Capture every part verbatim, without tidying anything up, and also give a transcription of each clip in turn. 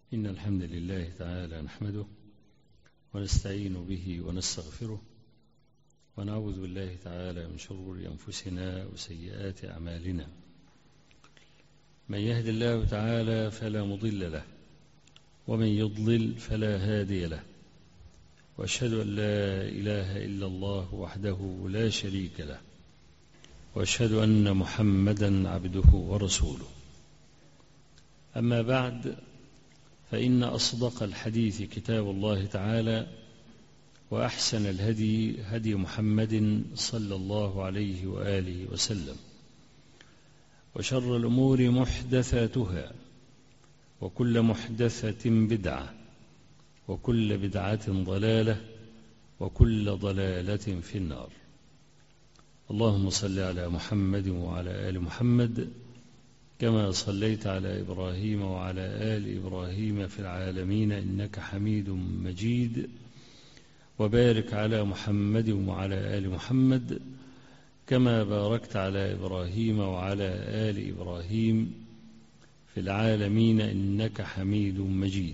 إن الحمد لله تعالى نحمده ونستعين به ونستغفره ونعوذ بالله تعالى من شرور أنفسنا وسيئات أعمالنا. من يهد الله تعالى فلا مضل له ومن يضلل فلا هادي له، وأشهد أن لا إله إلا الله وحده لا شريك له، وأشهد أن محمدا عبده ورسوله. أما بعد، فإن أصدق الحديث كتاب الله تعالى، وأحسن الهدي هدي محمد صلى الله عليه وآله وسلم، وشر الأمور محدثاتها، وكل محدثة بدعة، وكل بدعة ضلالة، وكل ضلالة في النار. اللهم صل على محمد وعلى آل محمد كما صليت على إبراهيم وعلى آل إبراهيم في العالمين إنك حميد مجيد، وبارك على محمد وعلى آل محمد كما باركت على إبراهيم وعلى آل إبراهيم في العالمين إنك حميد مجيد.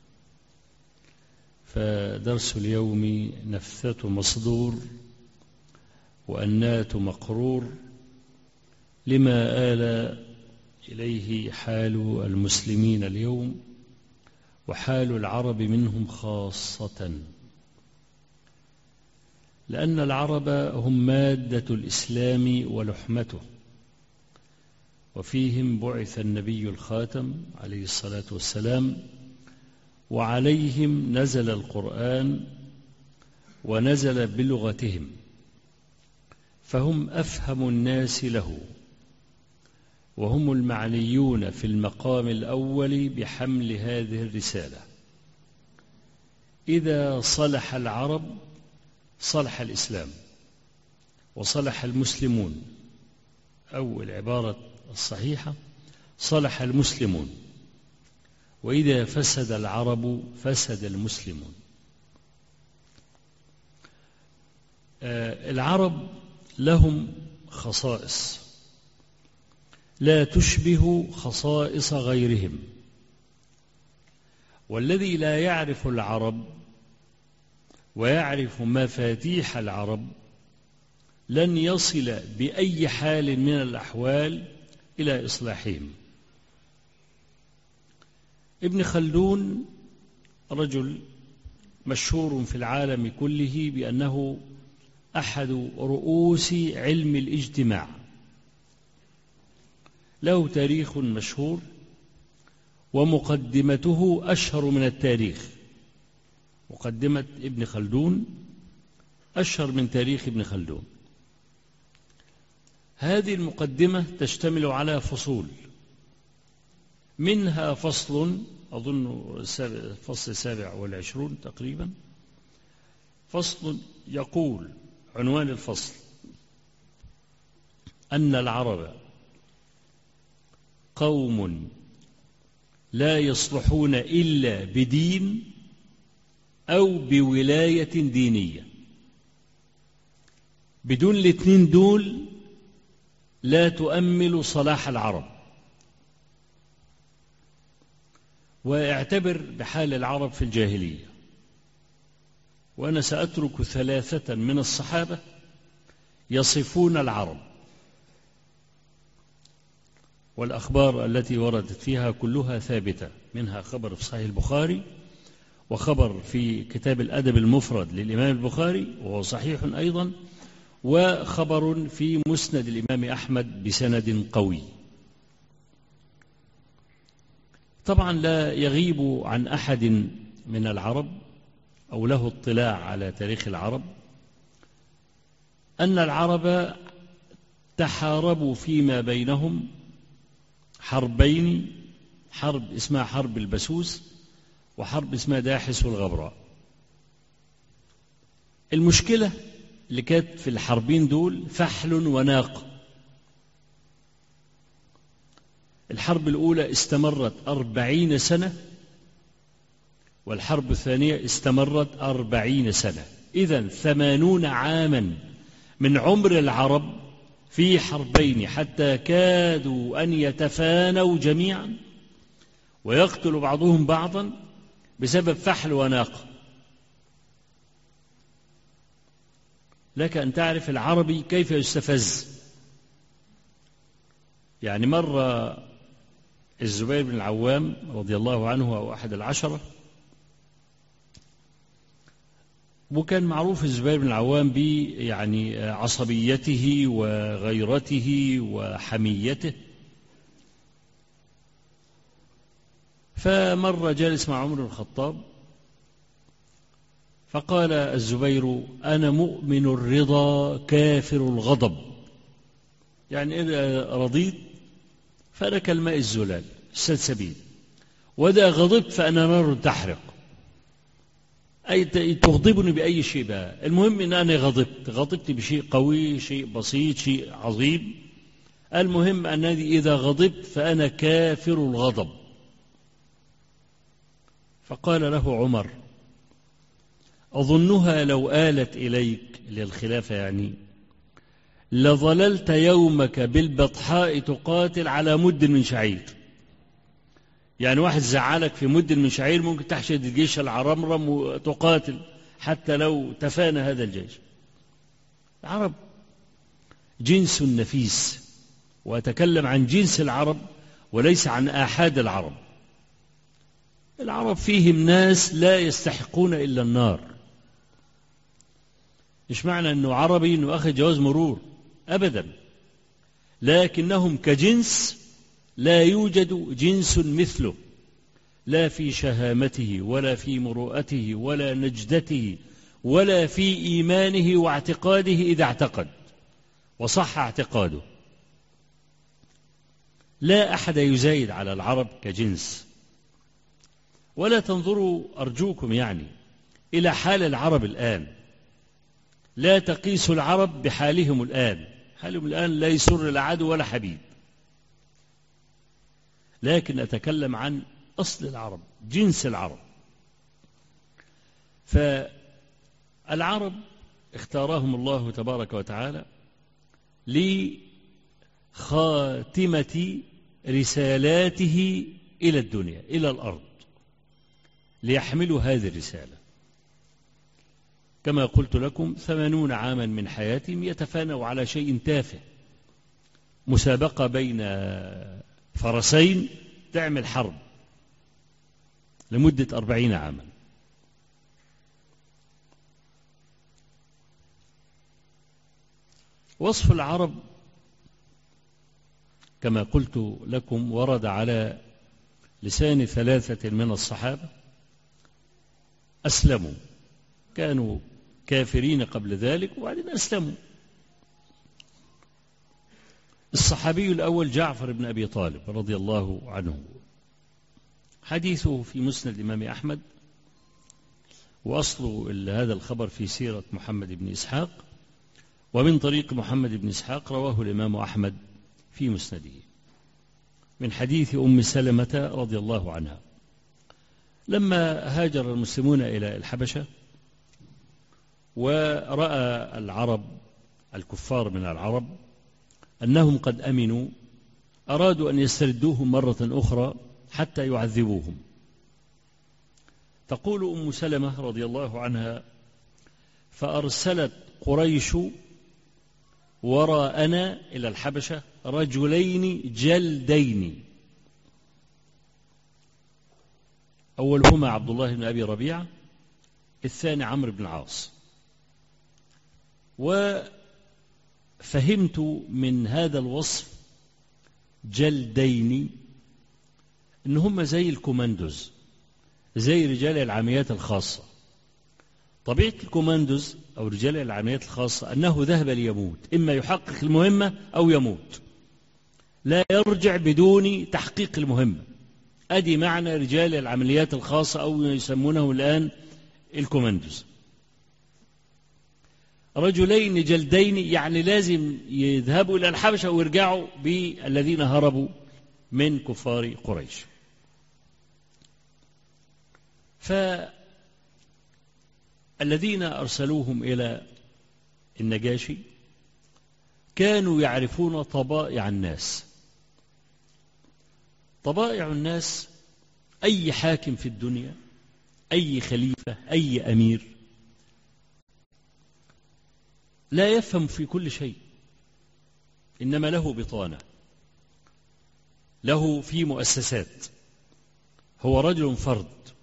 فدرس اليوم نفثة مصدور وأنات مقرور لما آل إليه حال المسلمين اليوم، وحال العرب منهم خاصة، لأن العرب هم مادة الإسلام ولحمته، وفيهم بعث النبي الخاتم عليه الصلاة والسلام، وعليهم نزل القرآن ونزل بلغتهم، فهم أفهم الناس له، وهم المعنيون في المقام الأول بحمل هذه الرسالة. إذا صلح العرب صلح الإسلام وصلح المسلمون، أو العبارة الصحيحة صلح المسلمون، وإذا فسد العرب فسد المسلمون. العرب لهم خصائص لا تشبه خصائص غيرهم، والذي لا يعرف العرب ويعرف مفاتيح العرب لن يصل بأي حال من الأحوال إلى إصلاحهم. ابن خلدون رجل مشهور في العالم كله بأنه أحد رؤوس علم الاجتماع، له تاريخ مشهور، ومقدمته أشهر من التاريخ. مقدمة ابن خلدون أشهر من تاريخ ابن خلدون. هذه المقدمة تشتمل على فصول، منها فصل أظن الفصل السابع والعشرون تقريبا، فصل يقول عنوان الفصل أن العرب قوم لا يصلحون إلا بدين أو بولاية دينية. بدون الاثنين دول لا تؤمل صلاح العرب. واعتبر بحال العرب في الجاهلية، وأنا سأترك ثلاثة من الصحابة يصفون العرب، والأخبار التي وردت فيها كلها ثابتة، منها خبر في صحيح البخاري، وخبر في كتاب الأدب المفرد للإمام البخاري وهو صحيح أيضا، وخبر في مسند الإمام أحمد بسند قوي. طبعا لا يغيب عن أحد من العرب أو له اطلاع على تاريخ العرب أن العرب تحاربوا فيما بينهم حربين، حرب اسمها حرب البسوس، وحرب اسمها داحس والغبراء. المشكلة اللي كانت في الحربين دول فحل وناقة. الحرب الأولى استمرت أربعين سنة، والحرب الثانية استمرت أربعين سنة، إذن ثمانون عاما من عمر العرب في حربين حتى كادوا أن يتفانوا جميعا، ويقتل بعضهم بعضا بسبب فحل وناقة. لك أن تعرف العربي كيف يستفز. يعني مرة الزبير بن العوام رضي الله عنه أو أحد العشرة، وكان معروف الزبير بن العوام ب يعني عصبيته وغيرته وحميته، فمر جالس مع عمر بن الخطاب فقال الزبير: أنا مؤمن الرضا كافر الغضب. يعني إذا رضيت فأنا كالماء الزلال السلسبيل، وإذا غضبت فأنا نار تحرق. أي تغضبني بأي شيء بقى، المهم أن أنا غضبت غضبت بشيء قوي، شيء بسيط، شيء عظيم، المهم أنني إذا غضبت فأنا كافر الغضب. فقال له عمر: أظنها لو آلت إليك للخلافة يعني لظللت يومك بالبطحاء تقاتل على مد من شعير. يعني واحد زعلك في مد من شعير ممكن تحشد الجيش العرمرم وتقاتل حتى لو تفانى هذا الجيش. العرب جنس نفيس، وأتكلم عن جنس العرب وليس عن آحاد العرب. العرب فيهم ناس لا يستحقون إلا النار. مش معنى أنه عربي أنه أخذ جواز مرور أبدا، لكنهم كجنس لا يوجد جنس مثله، لا في شهامته ولا في مروءته ولا نجدته ولا في إيمانه واعتقاده إذا اعتقد وصح اعتقاده. لا أحد يزايد على العرب كجنس. ولا تنظروا أرجوكم يعني إلى حال العرب الآن، لا تقيسوا العرب بحالهم الآن. حالهم الآن لا يسر لا عدو ولا حبيب، لكن أتكلم عن أصل العرب، جنس العرب. فالعرب اختارهم الله تبارك وتعالى لخاتمة رسالاته إلى الدنيا، إلى الأرض، ليحملوا هذه الرسالة. كما قلت لكم ثمانون عاما من حياتهم يتفانوا على شيء تافه، مسابقة بين فرسين تعمل حرب لمدة أربعين عاما. وصف العرب كما قلت لكم ورد على لسان ثلاثة من الصحابة أسلموا، كانوا كافرين قبل ذلك وبعدين أسلموا. الصحابي الأول جعفر بن أبي طالب رضي الله عنه، حديثه في مسند الإمام أحمد، وأصل هذا الخبر في سيرة محمد بن إسحاق، ومن طريق محمد بن إسحاق رواه الإمام أحمد في مسنده من حديث أم سلمة رضي الله عنها. لما هاجر المسلمون إلى الحبشة ورأى العرب الكفار من العرب أنهم قد أمنوا، أرادوا أن يستردوهم مرة أخرى حتى يعذبوهم. تقول أم سلمة رضي الله عنها: فأرسلت قريش وراءنا إلى الحبشة رجلين جلدين، أولهما عبد الله بن أبي ربيعة، الثاني عمرو بن العاص. وفهمت من هذا الوصف جلدين إن هم زي الكوماندوز، زي رجال العمليات الخاصة. طبيعة الكوماندوز أو رجال العمليات الخاصة أنه ذهب ليموت، إما يحقق المهمة أو يموت، لا يرجع بدون تحقيق المهمة. أدي معنى رجال العمليات الخاصة أو يسمونه الآن الكوماندوز. رجلين جلدين يعني لازم يذهبوا إلى الحبشة ويرجعوا بالذين هربوا من كفار قريش. فالذين أرسلوهم إلى النجاشي كانوا يعرفون طبائع الناس. طبائع الناس أي حاكم في الدنيا، أي خليفة، أي أمير، لا يفهم في كل شيء، إنما له بطانة، له في مؤسسات، هو رجل فرد.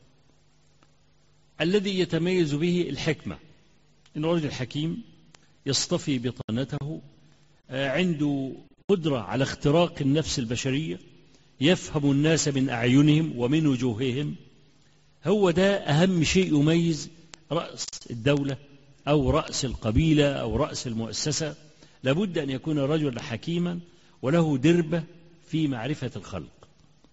الذي يتميز به الحكمة، إن رجل حكيم يصطفي بطانته، عنده قدرة على اختراق النفس البشرية، يفهم الناس من أعينهم ومن وجوههم. هو ده أهم شيء يميز رأس الدولة أو رأس القبيلة أو رأس المؤسسة. لابد أن يكون رجل حكيما وله دربة في معرفة الخلق.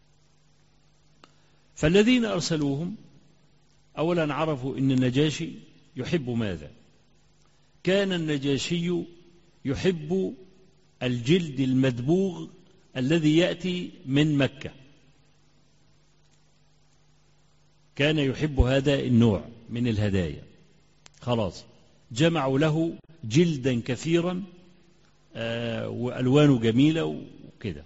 فالذين أرسلوهم أولا عرفوا أن النجاشي يحب ماذا؟ كان النجاشي يحب الجلد المدبوغ الذي يأتي من مكة، كان يحب هذا النوع من الهدايا. خلاص جمعوا له جلدا كثيرا آه وألوانه جميلة وكده،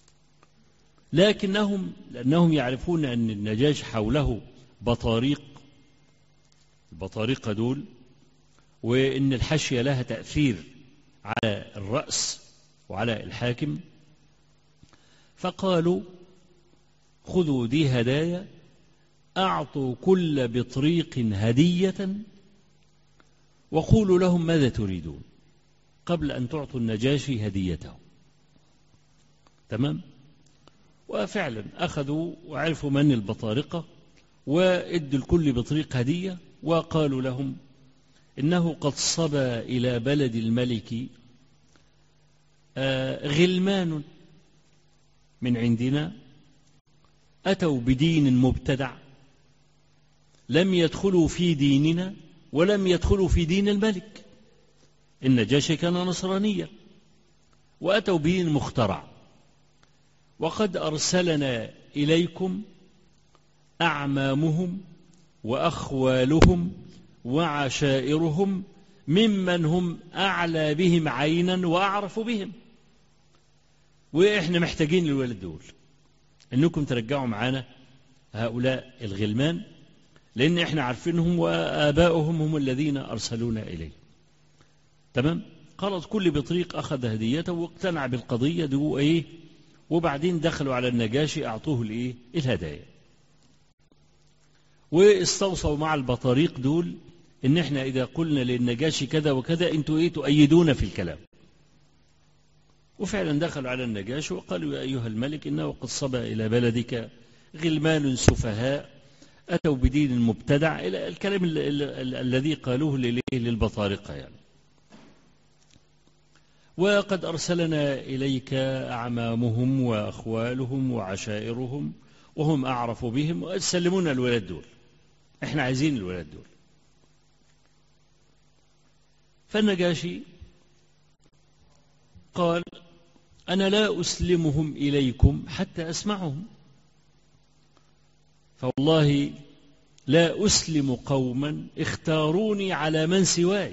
لكنهم لأنهم يعرفون أن النجاش حوله بطاريق، البطاريق دول، وأن الحشية لها تأثير على الرأس وعلى الحاكم، فقالوا خذوا دي هدايا، أعطوا كل بطريق هدية وقولوا لهم ماذا تريدون قبل أن تعطوا النجاشي هديته. تمام؟ وفعلا أخذوا وعرفوا من البطارقة وادوا لكل بطريق هدية، وقالوا لهم إنه قد صبى إلى بلد الملك غلمان من عندنا أتوا بدين مبتدع، لم يدخلوا في ديننا ولم يدخلوا في دين الملك. النجاشي كان نصرانيا وأتوا بدين مخترع، وقد أرسلنا إليكم أعمامهم وأخوالهم وعشائرهم ممن هم أعلى بهم عينا وأعرف بهم، وإحنا محتاجين للولد دول أنكم ترجعوا معنا هؤلاء الغلمان، لأن إحنا عارفينهم وآباؤهم هم الذين أرسلونا إليه. تمام؟ خلاص كل بطريق أخذ هديته واقتنع بالقضية دي إيه، وبعدين دخلوا على النجاشي أعطوه الإيه الهدايا، واستوصوا مع البطاريق دول إن إحنا إذا قلنا للنجاشي كذا وكذا أنتوا إيه تؤيدون في الكلام. وفعلا دخلوا على النجاشي وقالوا يا أيها الملك إنه قد صبى إلى بلدك غلمان سفهاء أتوا بدين مبتدع، إلى الكلام ال ال ال الذي قالوه للبطارقة يعني. وقد أرسلنا إليك أعمامهم وأخوالهم وعشائرهم وهم أعرف بهم وسلمونا الولاد دول، إحنا عايزين الولاد دول. فالنجاشي قال أنا لا أسلمهم إليكم حتى أسمعهم، فوالله لا أسلم قوما اختاروني على من سواي.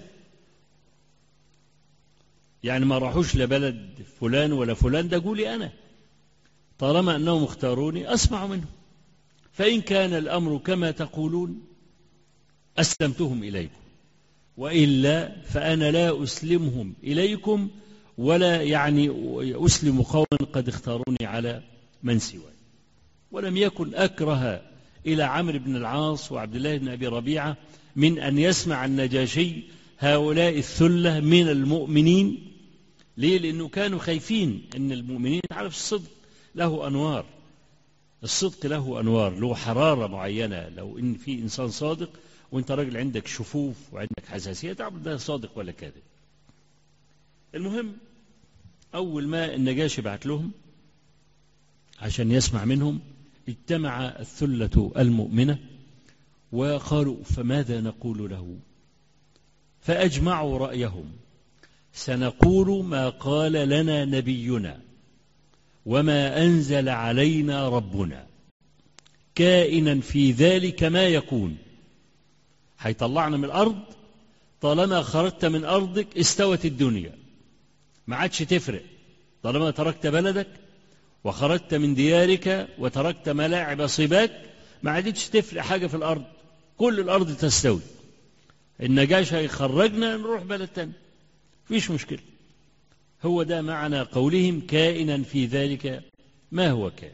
يعني ما راحوش لبلد فلان ولا فلان، ده قولي أنا، طالما أنهم اختاروني أسمع منهم، فإن كان الأمر كما تقولون أسلمتهم إليكم، وإلا فأنا لا أسلمهم إليكم ولا يعني أسلم قوما قد اختاروني على من سواي. ولم يكن أكره إلى عمرو بن العاص وعبد الله بن أبي ربيعة من أن يسمع النجاشي هؤلاء الثلة من المؤمنين. ليه؟ لأنه كانوا خايفين أن المؤمنين، تعرف الصدق له أنوار، الصدق له أنوار، له حرارة معينة. لو إن في إنسان صادق وإنت راجل عندك شفوف وعندك حساسية تعرف ده صادق ولا كاذب. المهم أول ما النجاشي بعت لهم عشان يسمع منهم اجتمع الثلة المؤمنة وقالوا فماذا نقول له؟ فأجمعوا رأيهم، سنقول ما قال لنا نبينا وما أنزل علينا ربنا كائنا في ذلك ما يكون. هيطلعنا من الأرض، طالما خرجت من أرضك استوت الدنيا، ما عادش تفرق، طالما تركت بلدك وخرجت من ديارك وتركت ملاعب صباك ما عادتش تفرق حاجة في الأرض، كل الأرض تستوي. النجاشي هيخرجنا نروح بلد تاني، فيش مشكلة. هو ده معنى قولهم كائنا في ذلك ما هو كائن.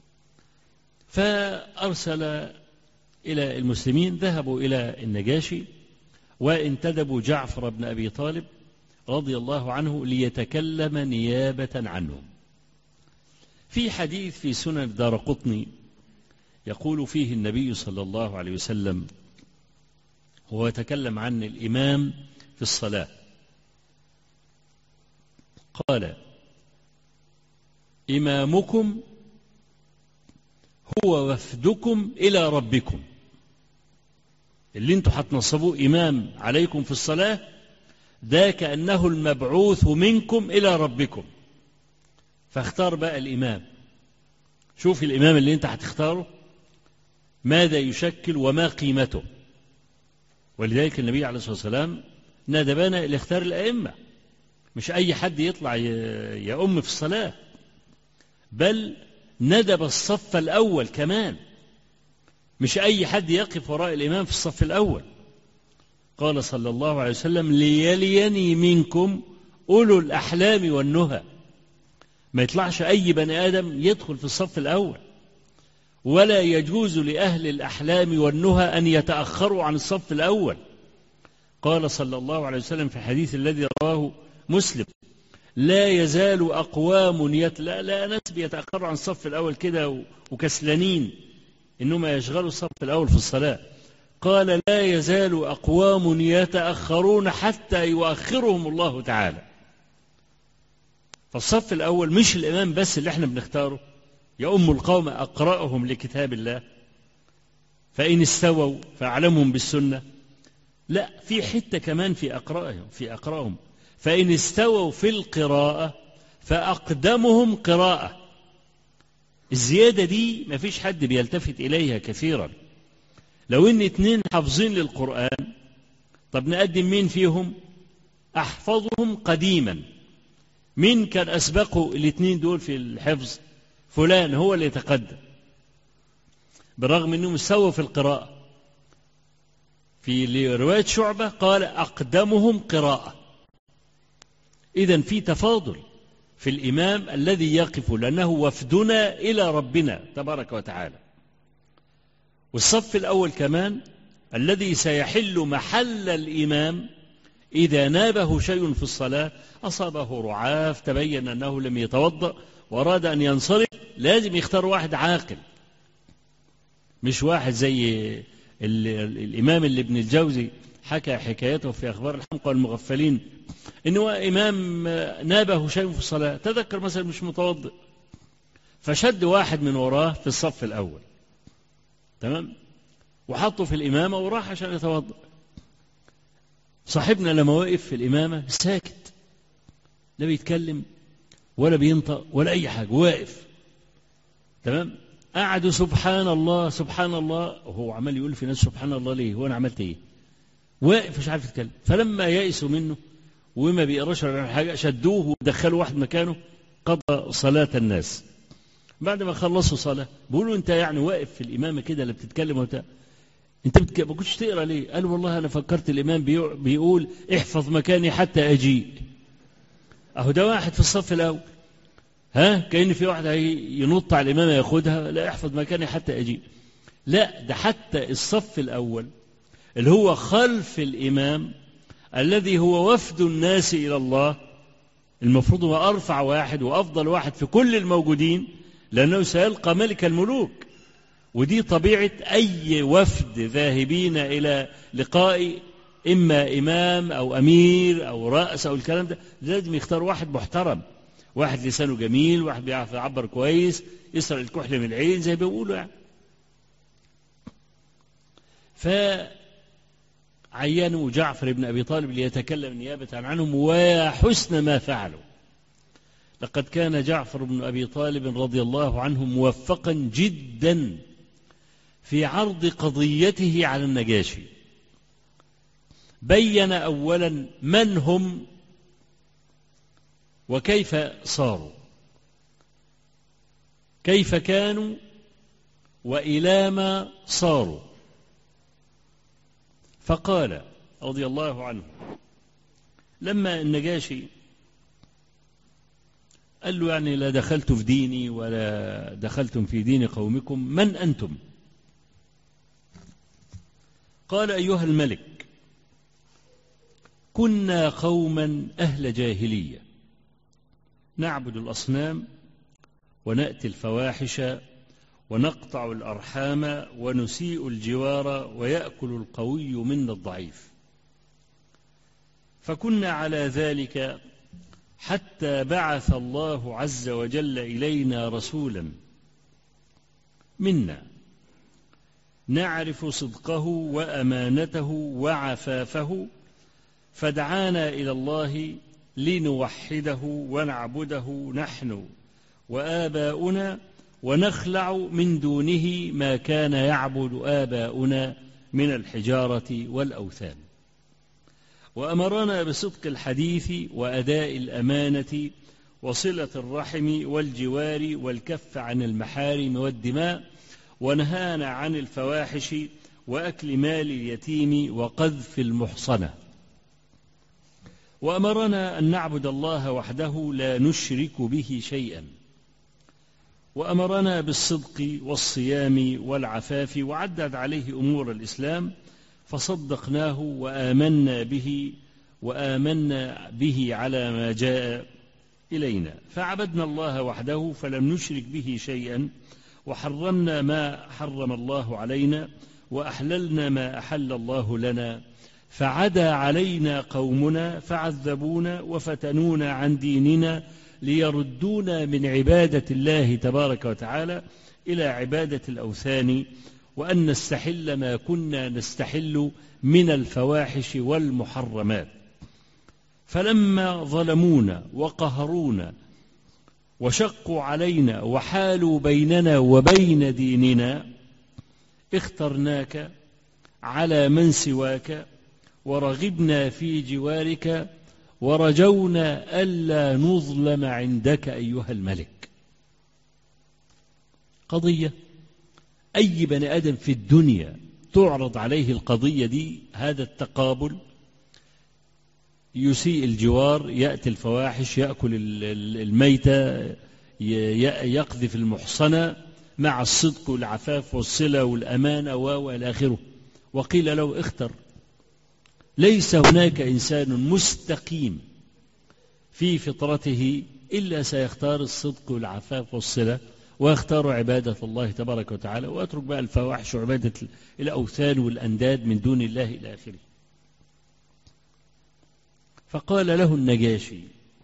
فأرسل إلى المسلمين، ذهبوا إلى النجاشي وانتدبوا جعفر بن أبي طالب رضي الله عنه ليتكلم نيابة عنهم. في حديث في سنن الدارقطني يقول فيه النبي صلى الله عليه وسلم وهو يتكلم عن الإمام في الصلاة، قال: إمامكم هو وفدكم إلى ربكم. اللي انتوا هتنصبوه إمام عليكم في الصلاة ده كأنه المبعوث منكم إلى ربكم. فاختار بقى الإمام، شوف الإمام اللي انت هتختاره ماذا يشكل وما قيمته. ولذلك النبي عليه الصلاة والسلام ندبنا إلى اختيار الأئمة، مش أي حد يطلع يأم في الصلاة، بل ندب الصف الأول كمان، مش أي حد يقف وراء الإمام في الصف الأول. قال صلى الله عليه وسلم: ليليني منكم أولو الأحلام والنهى. ما يطلعش أي بني آدم يدخل في الصف الأول، ولا يجوز لأهل الأحلام والنهى أن يتأخروا عن الصف الأول. قال صلى الله عليه وسلم في الحديث الذي رواه مسلم: لا يزال أقوام يت... لا, لا ناس بيتأخروا عن الصف الأول كده وكسلانين إنهم يشغلوا الصف الأول في الصلاة. قال: لا يزال أقوام يتأخرون حتى يؤخرهم الله تعالى. فالصف الأول مش الإمام بس اللي احنا بنختاره، يؤم القوم أقرأهم لكتاب الله، فإن استووا فأعلمهم بالسنة. لا، في حتة كمان في أقرأهم في أقرأهم فإن استووا في القراءة فأقدمهم قراءة. الزيادة دي ما فيش حد بيلتفت إليها كثيرا. لو إن اتنين حافظين للقرآن، طب نقدم مين فيهم؟ أحفظهم قديما. مين كان أسبقه الاتنين دول في الحفظ؟ فلان هو اللي يتقدم، بالرغم أنهم سووا في القراءة. في رواية شعبة قال: أقدمهم قراءة. إذن في تفاضل في الإمام الذي يقف، لأنه وفدنا إلى ربنا تبارك وتعالى. والصف الأول كمان الذي سيحل محل الإمام إذا نابه شيء في الصلاة، أصابه رعاف، تبين أنه لم يتوضأ وأراد أن ينصرف، لازم يختار واحد عاقل، مش واحد زي الإمام اللي ابن الجوزي حكى حكايته في أخبار الحمقى والمغفلين، إنه إمام نابه شيء في الصلاة، تذكر مثلا مش متوضئ، فشد واحد من وراه في الصف الأول، تمام، وحطه في الإمامة وراح عشان يتوضأ. صاحبنا لما وقف في الإمامة ساكت، لا بيتكلم ولا بينطق ولا أي حاجة، واقف، تمام. قعدوا سبحان الله سبحان الله، وهو عمال يقول في نفسه سبحان الله ليه؟ هو أنا عملت إيه؟ واقف مش عارف يتكلم. فلما يأسوا منه وما بيقراش حاجة، شدوه ودخلوا واحد مكانه قضى صلاة الناس. بعد ما خلصوا صلاة بيقولوا: أنت يعني واقف في الإمامة كده اللي بتتكلم وانت أنت بتك... ما كنتش تقرأ ليه؟ قال: والله أنا فكرت الإمام بي... بيقول احفظ مكاني حتى أجيء. أهو ده واحد في الصف الأول، ها، كأن في واحد ينط على الإمامة ياخدها، لا احفظ مكاني حتى أجيء. لا، ده حتى الصف الأول اللي هو خلف الإمام الذي هو وفد الناس إلى الله، المفروض هو أرفع واحد وأفضل واحد في كل الموجودين، لأنه سيلقى ملك الملوك. ودي طبيعة أي وفد ذاهبين إلى لقاء إما إمام أو أمير أو رأس أو الكلام ده، لازم يختار واحد محترم، واحد لسانه جميل، واحد بيعرف يعبر كويس، يسرق الكحل من العين زي بيقولوا يعني. فعينوا جعفر بن أبي طالب ليتكلم نيابة عنهم، وحسن ما فعلوا. لقد كان جعفر بن أبي طالب رضي الله عنه موفقا جدا في عرض قضيته على النجاشي. بين أولا من هم وكيف صاروا، كيف كانوا وإلى ما صاروا. فقال رضي الله عنه لما النجاشي قال له يعني لا دخلت في ديني ولا دخلتم في دين قومكم، من أنتم؟ قال أيها الملك كنا قوما أهل جاهلية نعبد الأصنام ونأتي الفواحش ونقطع الأرحام ونسيء الجوار ويأكل القوي منا الضعيف، فكنا على ذلك حتى بعث الله عز وجل إلينا رسولا منا نعرف صدقه وأمانته وعفافه، فدعانا إلى الله لنوحده ونعبده نحن وآباؤنا ونخلع من دونه ما كان يعبد آباؤنا من الحجارة والأوثان، وأمرنا بصدق الحديث وأداء الأمانة وصلة الرحم والجوار والكف عن المحارم والدماء، ونهانا عن الفواحش وأكل مال اليتيم وقذف المحصنة، وأمرنا أن نعبد الله وحده لا نشرك به شيئا، وأمرنا بالصدق والصيام والعفاف، وعدد عليه أمور الإسلام فصدقناه وآمنا به وآمنا به على ما جاء إلينا، فعبدنا الله وحده فلم نشرك به شيئا، وحرمنا ما حرم الله علينا وأحللنا ما أحل الله لنا، فعدا علينا قومنا فعذبونا وفتنونا عن ديننا ليردونا من عبادة الله تبارك وتعالى إلى عبادة الأوثان، وأن نستحل ما كنا نستحل من الفواحش والمحرمات، فلما ظلمونا وقهرونا وشقوا علينا وحالوا بيننا وبين ديننا اخترناك على من سواك ورغبنا في جوارك ورجونا ألا نظلم عندك أيها الملك. قضية أي بني آدم في الدنيا تعرض عليه القضية دي، هذا التقابل، يسيء الجوار، يأتي الفواحش، يأكل الميتة، يقذف المحصنة، مع الصدق والعفاف والصلة والأمانة وإلى آخره. وقيل له اختر، ليس هناك إنسان مستقيم في فطرته إلا سيختار الصدق والعفاف والصلة، ويختار عبادة الله تبارك وتعالى، ويترك بقى الفواحش وعبادة الأوثان والأنداد من دون الله إلى آخره. فقال له النجاشي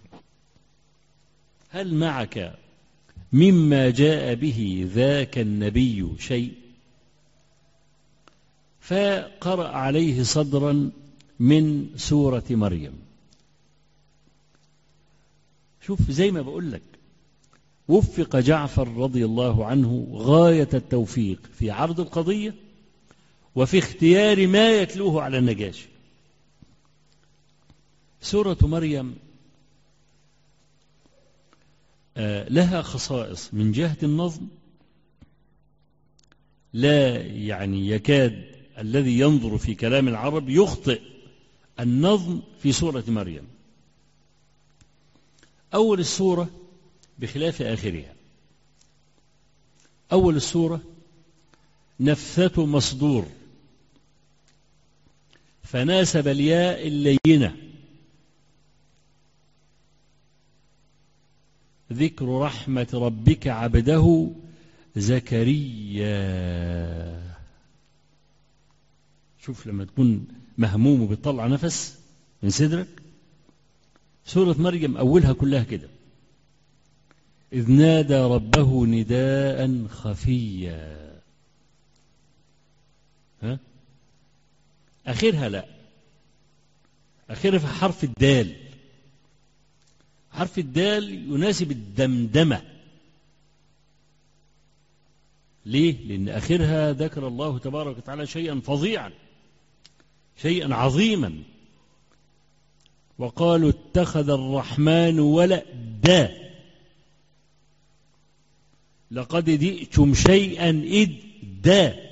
هل معك مما جاء به ذاك النبي شيء؟ فقرأ عليه صدرا من سورة مريم. شوف زي ما بقول لك، وفق جعفر رضي الله عنه غاية التوفيق في عرض القضية وفي اختيار ما يتلوه على النجاشي. سورة مريم لها خصائص من جهة النظم، لا يعني يكاد الذي ينظر في كلام العرب يخطئ النظم في سورة مريم. أول السورة بخلاف آخرها، أول السورة نفثة مصدور، فناسب الياء اللينة، ذكر رحمة ربك عبده زكريا. شوف لما تكون مهموم وبتطلع نفس من صدرك. سورة مريم أولها كلها كده، إذ نادى ربه نداء خفيا. ها؟ آخرها لا، آخرها في حرف الدال. حرف الدال يناسب الدمدمة. ليه؟ لأن آخرها ذكر الله تبارك وتعالى شيئا فظيعا، شيئا عظيما، وقالوا اتخذ الرحمن ولدا. لقد جئتم شيئا إدا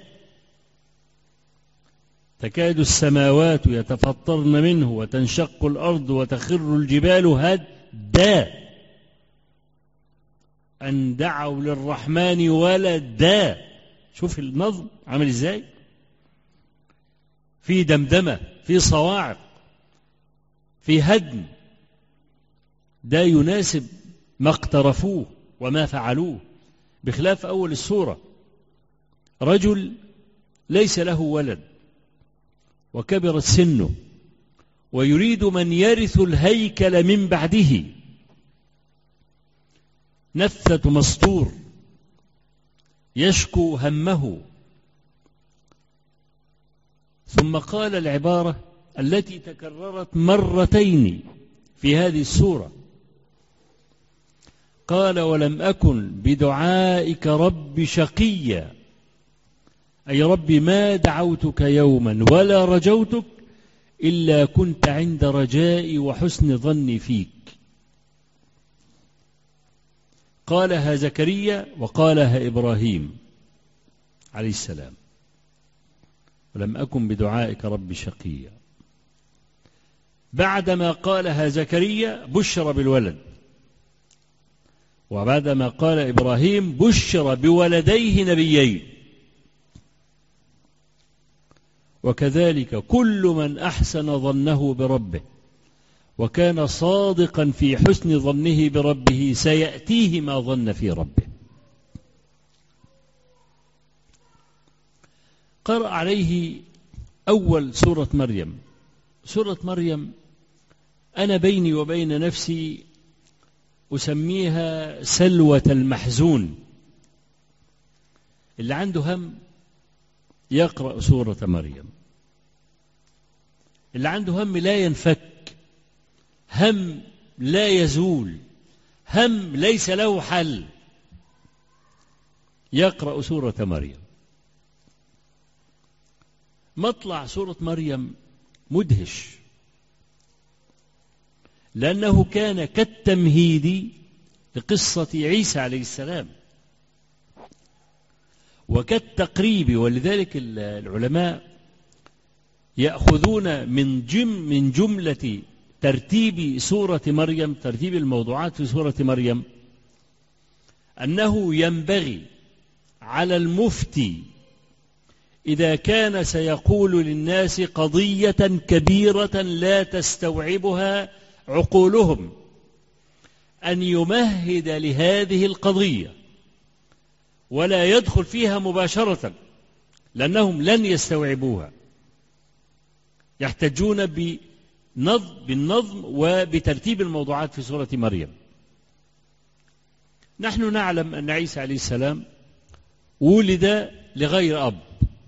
تكاد السماوات يتفطرن منه وتنشق الأرض وتخر الجبال هدا أن دعوا للرحمن ولدا. شوف النظم عامل إزاي، في دمدمة، في صواعق، في هدم. ده يناسب ما اقترفوه وما فعلوه، بخلاف أول السورة. رجل ليس له ولد وكبرت سنه ويريد من يرث الهيكل من بعده، نفثة مسطور يشكو همه، ثم قال العبارة التي تكررت مرتين في هذه السورة، قال ولم أكن بدعائك رب شقيا، أي رب ما دعوتك يوما ولا رجوتك إلا كنت عند رجائي وحسن ظني فيك. قالها زكريا وقالها إبراهيم عليه السلام، ولم أكن بدعائك رب شقيا. بعدما قالها زكريا بشر بالولد، وبعدما قال إبراهيم بشر بولديه نبيين. وكذلك كل من أحسن ظنه بربه وكان صادقا في حسن ظنه بربه سيأتيه ما ظن في ربه. قرأ عليه أول سورة مريم. سورة مريم أنا بيني وبين نفسي أسميها سلوة المحزون، اللي عنده هم يقرأ سورة مريم، اللي عنده هم لا ينفك، هم لا يزول، هم ليس له حل، يقرأ سورة مريم. مطلع سورة مريم مدهش، لأنه كان كالتمهيد لقصة عيسى عليه السلام وكالتقريب. ولذلك العلماء يأخذون من جم من جملة ترتيب سورة مريم، ترتيب الموضوعات في سورة مريم، أنه ينبغي على المفتي إذا كان سيقول للناس قضية كبيرة لا تستوعبها عقولهم أن يمهد لهذه القضية ولا يدخل فيها مباشرة، لأنهم لن يستوعبوها، يحتاجون بالنظم وبترتيب الموضوعات في سورة مريم. نحن نعلم أن عيسى عليه السلام ولد لغير أب،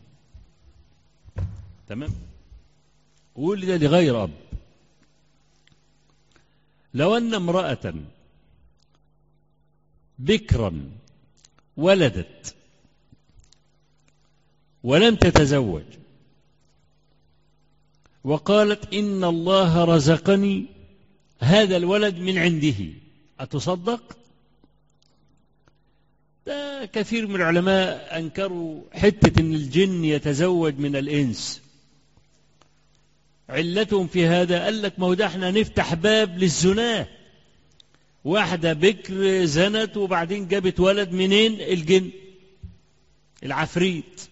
تمام؟ ولد لغير أب. لو أن امرأة بكرا ولدت ولم تتزوج وقالت إن الله رزقني هذا الولد من عنده، أتصدق؟ ده كثير من العلماء أنكروا حتة إن الجن يتزوج من الإنس. علتهم في هذا قال لك ما هو ده احنا نفتح باب للزنا، واحدة بكر زنت وبعدين جابت ولد، منين؟ الجن، العفريت.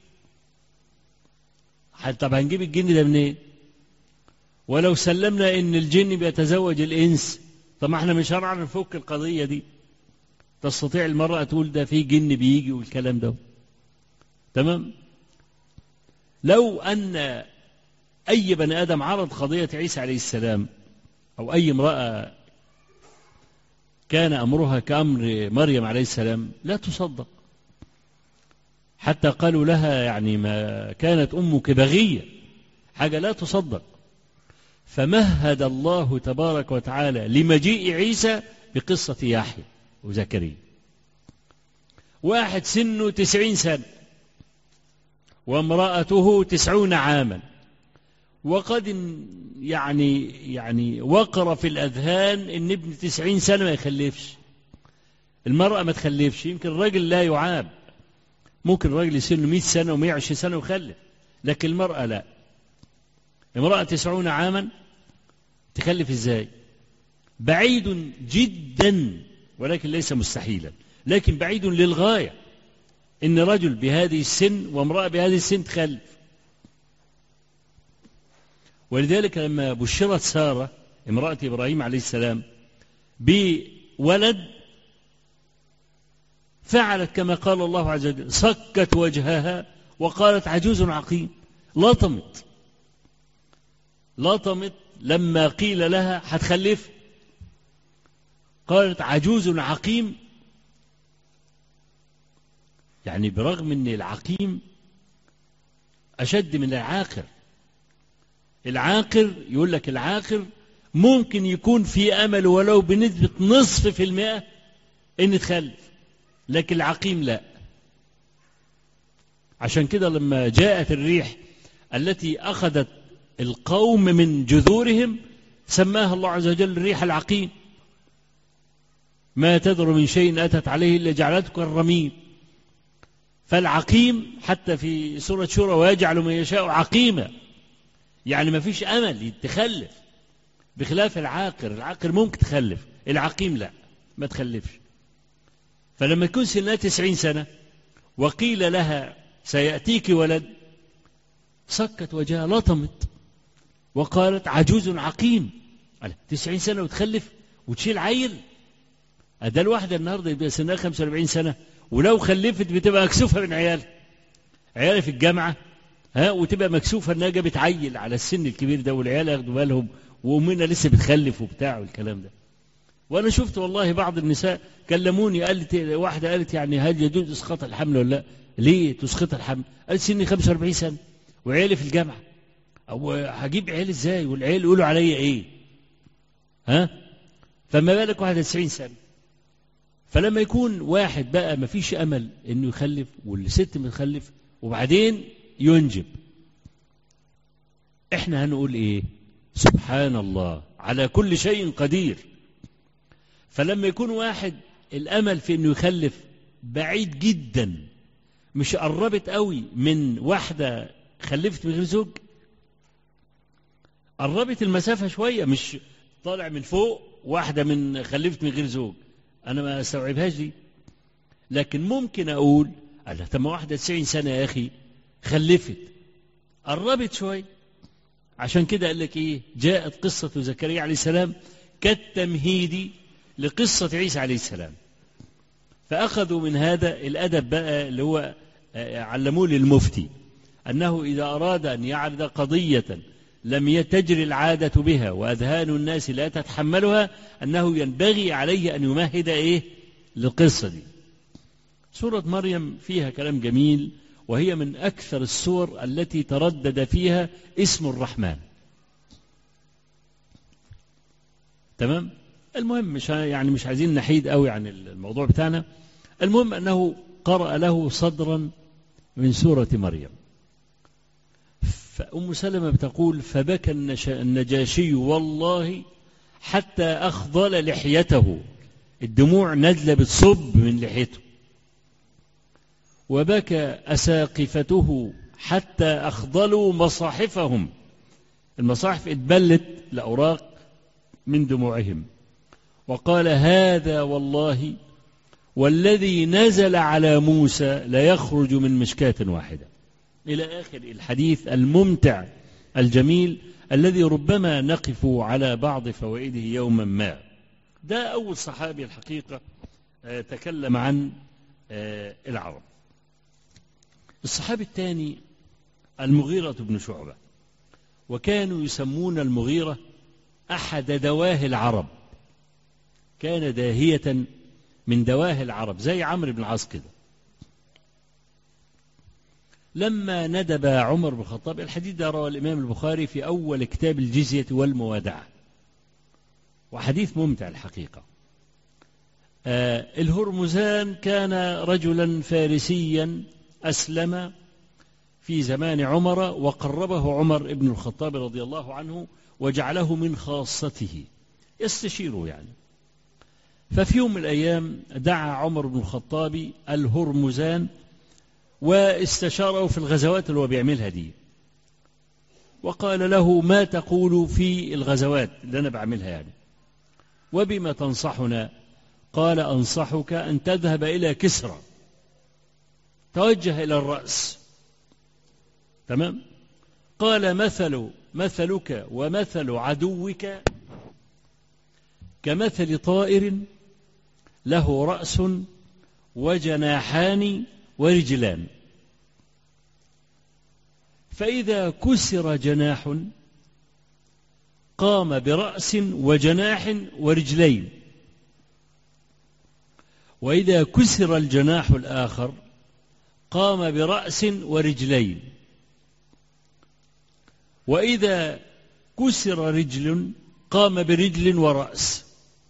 طب هنجيب الجن ده منين؟ ولو سلمنا ان الجن بيتزوج الانس، طب ما احنا مش هنعرف نفك القضية دي. تستطيع المرأة تقول ده في جن بيجي والكلام ده، تمام؟ لو ان أي بني آدم عرض قضية عيسى عليه السلام أو أي امرأة كان أمرها كأمر مريم عليه السلام لا تصدق، حتى قالوا لها يعني ما كانت أمك بغية، حاجة لا تصدق. فمهد الله تبارك وتعالى لمجيء عيسى بقصة يحيى وزكريا. واحد سنه تسعين سنة وامرأته تسعون عاما، وقد يعني يعني وقر في الأذهان إن ابن تسعين سنة ما يخلفش، المرأة ما تخلفش، يمكن الراجل لا يعاب، ممكن الراجل يسنه مئة سنة ومئة وعشرين سنة ويخلف، لكن المرأة لا. امرأة تسعون عاما تخلف ازاي؟ بعيد جدا، ولكن ليس مستحيلا، لكن بعيد للغاية إن رجل بهذه السن وامرأة بهذه السن تخلف. ولذلك لما بشرت سارة امرأة إبراهيم عليه السلام بولد فعلت كما قال الله عز وجل، صكت وجهها وقالت عجوز عقيم. لطمت لطمت لما قيل لها هتخلف، قالت عجوز عقيم. يعني برغم ان العقيم اشد من العاقر. العاقر يقول لك العاقر ممكن يكون في امل ولو بنسبة نصف في المئة ان تخلف، لكن العقيم لا. عشان كده لما جاءت الريح التي اخذت القوم من جذورهم سماها الله عز وجل الريح العقيم. ما تذر من شيء أتت عليه إلا جعلته كالرميم. فالعقيم حتى في سورة شورى ويجعل من يشاء عقيما، يعني ما فيش أمل تخلف، بخلاف العاقر. العاقر ممكن تخلف، العقيم لا، ما تخلفش. فلما يكون سنها تسعين سنة وقيل لها سيأتيك ولد، سكت وجهها لطمت وقالت عجوز عقيم. تسعين سنة وتخلف وتشيل عيل؟ ده الواحدة النهاردة يبقى سنها خمسة وأربعين سنة ولو خلفت بتبقى مكسوفة من عيالها، عيالها في الجامعة ها، وتبقى مكسوفة انها جابت عيل على السن الكبير ده، والعيال ياخدوا بالهم وامنا لسه بتخلف وبتاع والكلام ده. وانا شفت والله بعض النساء كلموني، قالت واحدة قالت يعني هل يجوز اسقاط الحمل ولا لا؟ ليه تسقط الحمل؟ قالت سني خمسة وأربعين سنة وعيالي في الجامعة، او هجيب عيال ازاي والعيال يقولوا عليا ايه؟ ها؟ فما بالك واحدة تسعين سنة. فلما يكون واحد بقى ما فيش أمل إنه يخلف والست متخلف وبعدين ينجب، إحنا هنقول إيه؟ سبحان الله على كل شيء قدير. فلما يكون واحد الأمل في إنه يخلف بعيد جدا، مش قربت قوي من واحدة خلفت من غير زوج، قربت المسافة شوية، مش طالع من فوق واحدة من خلفت من غير زوج، أنا ما أستوعبهاش دي. لكن ممكن أقول ألا تم واحدة تسعين سنة يا أخي خلفت، قربت شوي. عشان كده قال لك إيه؟ جاءت قصة زكريا عليه السلام كالتمهيد لقصة عيسى عليه السلام. فأخذوا من هذا الأدب بقى اللي هو علموه للمفتي، أنه إذا أراد أن يعرض قضية لم تجري العادة بها وأذهان الناس لا تتحملها، أنه ينبغي عليه أن يمهد إيه للقصة دي. سورة مريم فيها كلام جميل، وهي من أكثر السور التي تردد فيها اسم الرحمن. تمام؟ المهم مش يعني مش عايزين نحيد قوي عن الموضوع بتاعنا. المهم أنه قرأ له صدرا من سورة مريم. فأم سلمة بتقول فبكى النجاشي والله حتى أخضل لحيته، الدموع نزلة بتصب من لحيته. وبكى أساقفته حتى أخضلوا مصاحفهم، المصاحف اتبلت الأوراق من دموعهم. وقال هذا والله والذي نزل على موسى لا يخرج من مشكاة واحدة، إلى آخر الحديث الممتع الجميل الذي ربما نقف على بعض فوائده يوما ما. ده أول صحابي الحقيقة تكلم عن العرب. الصحابي الثاني المغيرة بن شعبة، وكانوا يسمون المغيرة أحد دواه العرب، كان داهية من دواه العرب زي عمرو بن العاص كده. لما ندب عمر بن الخطاب، الحديث ده رواه الإمام البخاري في أول كتاب الجزية والموادعة، وحديث ممتع الحقيقة. آه الهرمزان كان رجلا فارسيا أسلم في زمان عمر، وقربه عمر بن الخطاب رضي الله عنه وجعله من خاصته يستشيره يعني. ففي يوم من الأيام دعا عمر بن الخطاب الهرمزان واستشاره في الغزوات اللي هو بيعملها دي، وقال له: ما تقول في الغزوات اللي أنا بعملها يعني، وبما تنصحنا؟ قال: أنصحك أن تذهب إلى كسرى، توجه إلى الرأس. تمام؟ قال: مثل مثلك ومثل عدوك كمثل طائر له رأس وجناحان ورجلان، فإذا كسر جناح قام برأس وجناح ورجلين، وإذا كسر الجناح الآخر قام برأس ورجلين، وإذا كسر رجل قام برجل ورأس،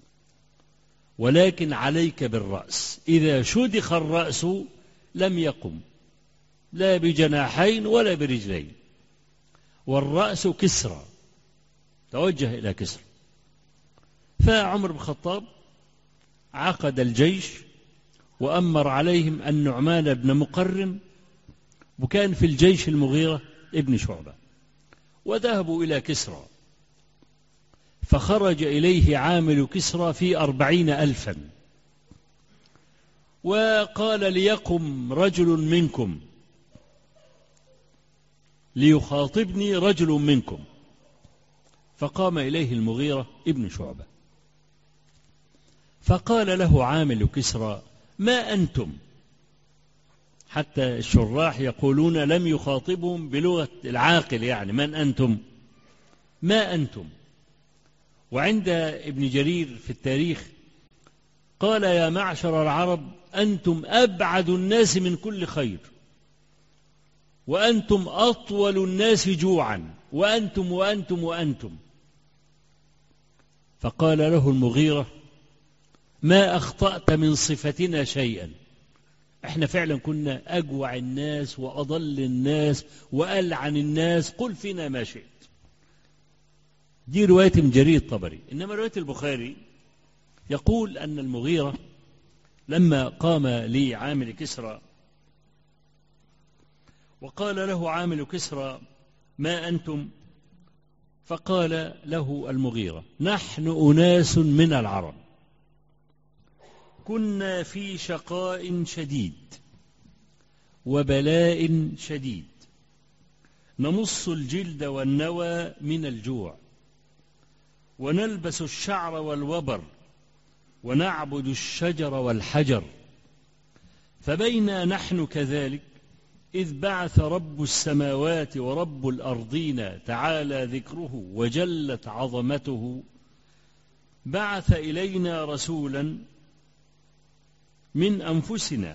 ولكن عليك بالرأس، إذا شدخ الرأس لم يقم لا بجناحين ولا برجلين، والرأس كسرى، توجه إلى كسرى. فعمر بن الخطاب عقد الجيش وأمر عليهم النعمان بن مقرن، وكان في الجيش المغيرة ابن شعبة، وذهبوا إلى كسرى، فخرج إليه عامل كسرى في أربعين ألفا، وقال: ليقم رجل منكم ليخاطبني رجل منكم، فقام إليه المغيرة ابن شعبة، فقال له عامل كسرى: ما أنتم؟ حتى الشراح يقولون لم يخاطبهم بلغة العاقل، يعني من أنتم؟ ما أنتم. وعند ابن جرير في التاريخ قال: يا معشر العرب، أنتم أبعد الناس من كل خير، وأنتم أطول الناس جوعا، وأنتم وأنتم وأنتم. فقال له المغيرة: ما أخطأت من صفتنا شيئا، احنا فعلا كنا أجوع الناس وأضل الناس وألعن الناس، قل فينا ما شئت. دي رواية من جرير الطبري. إنما رواية البخاري يقول أن المغيرة لما قام لعامل كسرى وقال له عامل كسرى: ما أنتم؟ فقال له المغيرة: نحن أناس من العرب، كنا في شقاء شديد وبلاء شديد، نمص الجلد والنوى من الجوع، ونلبس الشعر والوبر، ونعبد الشجر والحجر، فبينا نحن كذلك إذ بعث رب السماوات ورب الأرضين تعالى ذكره وجلت عظمته، بعث إلينا رسولا من أنفسنا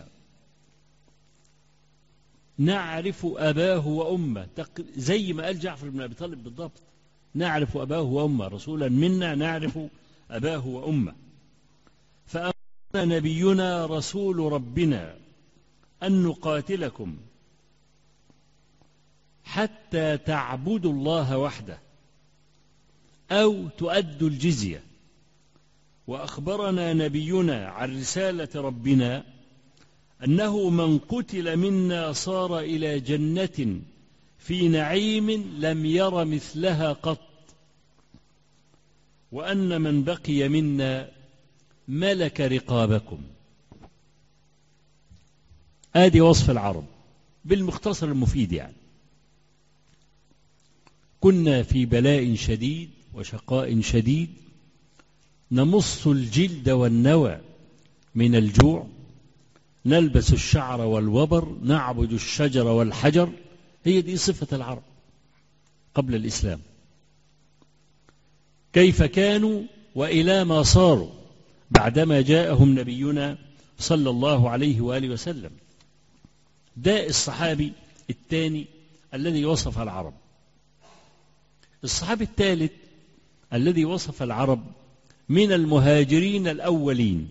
نعرف أباه وأمه، زي ما قال جعفر بن أبي طالب بالضبط: نعرف أباه وأمه، رسولا منا نعرف أباه وأمه. فأمرنا نبينا رسول ربنا أن نقاتلكم حتى تعبدوا الله وحده أو تؤدوا الجزية، وأخبرنا نبينا عن رسالة ربنا أنه من قتل منا صار إلى جنة في نعيم لم ير مثلها قط، وأن من بقي منا ملك رقابكم. آدي وصف العرب بالمختصر المفيد، يعني كنا في بلاء شديد وشقاء شديد، نمص الجلد والنوى من الجوع، نلبس الشعر والوبر، نعبد الشجر والحجر. هي دي صفة العرب قبل الإسلام، كيف كانوا وإلى ما صاروا بعدما جاءهم نبينا صلى الله عليه وآله وسلم. ده الصحابي الثاني الذي وصف العرب. الصحابي الثالث الذي وصف العرب من المهاجرين الأولين،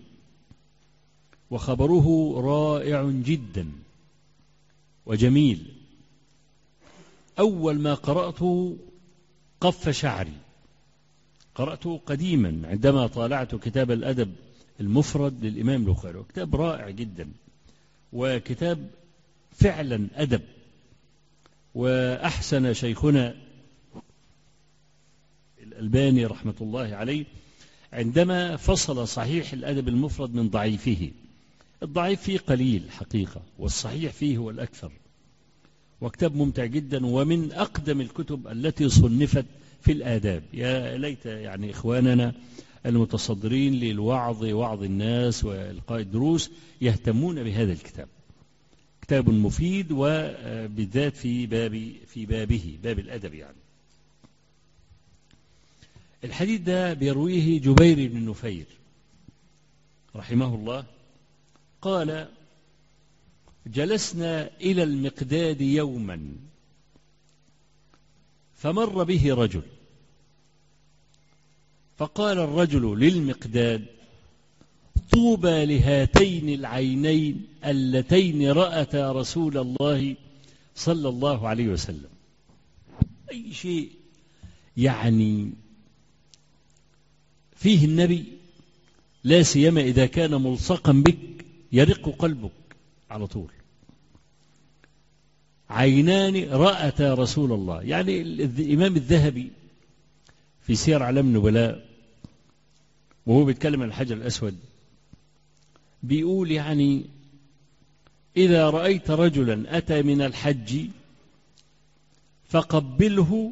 وخبره رائع جدا وجميل. أول ما قرأته قف شعري، قرأته قديما عندما طالعت كتاب الأدب المفرد للإمام البخاري، وكتاب رائع جدا، وكتاب فعلا أدب. وأحسن شيخنا الألباني رحمة الله عليه عندما فصل صحيح الأدب المفرد من ضعيفه. الضعيف فيه قليل حقيقة، والصحيح فيه هو الأكثر، وكتاب ممتع جدا، ومن أقدم الكتب التي صنفت في الآداب. يا ليت يعني إخواننا المتصدرين للوعظ، وعظ الناس وإلقاء الدروس، يهتمون بهذا الكتاب. كتاب مفيد، وبالذات في باب في بابه باب الأدب. يعني الحديث ده بيرويه جبير بن نفير رحمه الله، قال: جلسنا إلى المقداد يوما فمر به رجل، فقال الرجل للمقداد: طوبى لهاتين العينين اللتين رأتا رسول الله صلى الله عليه وسلم. أي شيء يعني فيه النبي، لا سيما إذا كان ملصقا بك، يرق قلبك على طول. عينان رأتا رسول الله. يعني الإمام الذهبي في سير أعلام النبلاء وهو بيتكلم عن الحجر الأسود بيقول: يعني إذا رأيت رجلا أتى من الحج فقبله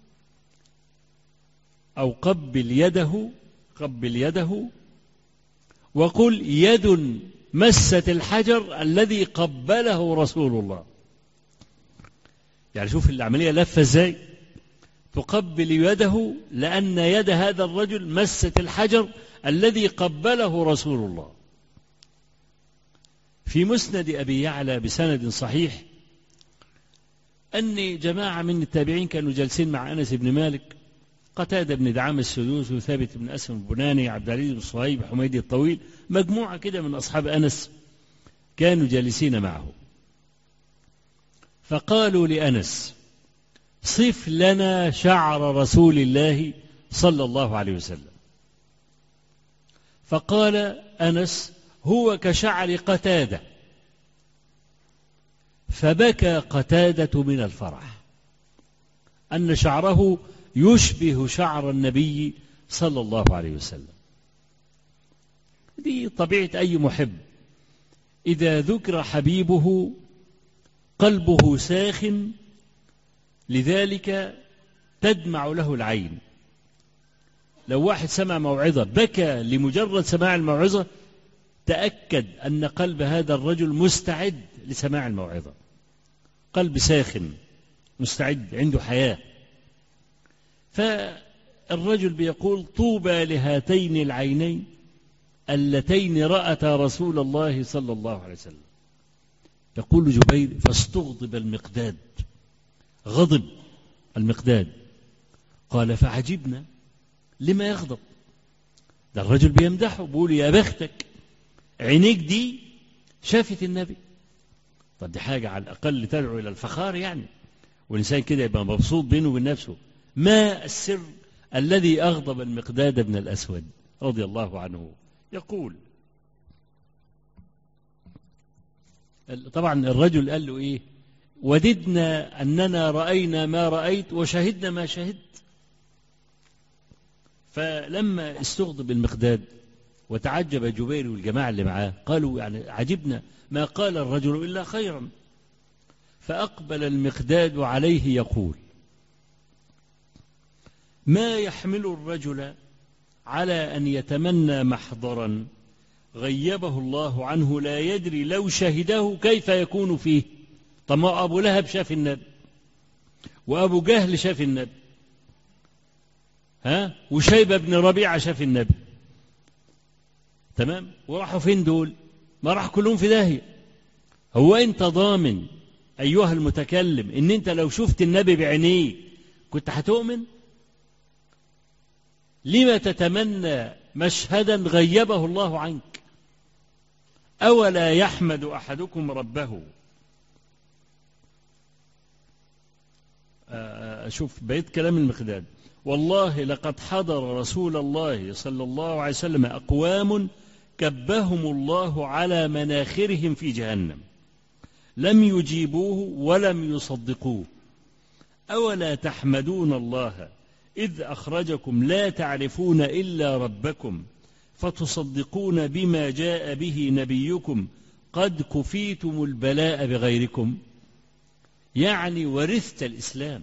أو قبل يده قبل يده وقل: يد مست الحجر الذي قبله رسول الله. يعني شوف العملية لفة ازاي، تقبل يده لأن يد هذا الرجل مست الحجر الذي قبله رسول الله. في مسند أبي يعلى بسند صحيح أن جماعة من التابعين كانوا جالسين مع أنس بن مالك، قتادة بن دعامة السدوسي، وثابت بن أسلم البناني، عبد العزيز بن صهيب، حميدي الطويل، مجموعة كده من أصحاب أنس كانوا جالسين معه. فقالوا لأنس: صف لنا شعر رسول الله صلى الله عليه وسلم. فقال أنس: هو كشعر قتادة. فبكى قتادة من الفرح أن شعره يشبه شعر النبي صلى الله عليه وسلم. دي طبيعة أي محب، إذا ذكر حبيبه قلبه ساخن، لذلك تدمع له العين. لو واحد سمع موعظة بكى لمجرد سماع الموعظة، تأكد أن قلب هذا الرجل مستعد لسماع الموعظة، قلب ساخن مستعد عنده حياة. فالرجل بيقول: طوبى لهاتين العينين اللتين رأتا رسول الله صلى الله عليه وسلم. يقول جبير: فاستغضب المقداد، غضب المقداد. قال: فعجبنا لما يغضب؟ ده الرجل بيمدحه، بيقول: يا بختك عينيك دي شافت النبي. طب دي حاجة على الأقل تدعو إلى الفخار يعني، والإنسان كده يبقى مبسوط بينه وبين نفسه. ما السر الذي أغضب المقداد بن الأسود رضي الله عنه؟ يقول: طبعا الرجل قال له إيه؟ وددنا أننا رأينا ما رأيت وشهدنا ما شهدت. فلما استغضب المقداد وتعجب جبير والجماعة اللي معاه، قالوا: يعني عجبنا ما قال الرجل إلا خيرا. فأقبل المقداد عليه يقول: ما يحمل الرجل على أن يتمنى محضرا غيبه الله عنه لا يدري لو شهده كيف يكون فيه. طب ما أبو لهب شاف النبي، وأبو جهل شاف النبي، ها، وشيبة بن ربيعة شاف النبي، تمام؟ وراحوا فين دول؟ ما راح كلهم في داهية. هو أنت ضامن أيها المتكلم إن أنت لو شفت النبي بعينيه كنت هتؤمن؟ لما تتمنى مشهدا غيبه الله عنك؟ أولا يحمد أحدكم ربه. أشوف بيت كلام المقداد: والله لقد حضر رسول الله صلى الله عليه وسلم أقوام كبهم الله على مناخرهم في جهنم، لم يجيبوه ولم يصدقوه. أولا تحمدون الله إذ أخرجكم لا تعرفون إلا ربكم فتصدقون بما جاء به نبيكم قد كفيتم البلاء بغيركم. يعني ورثت الإسلام،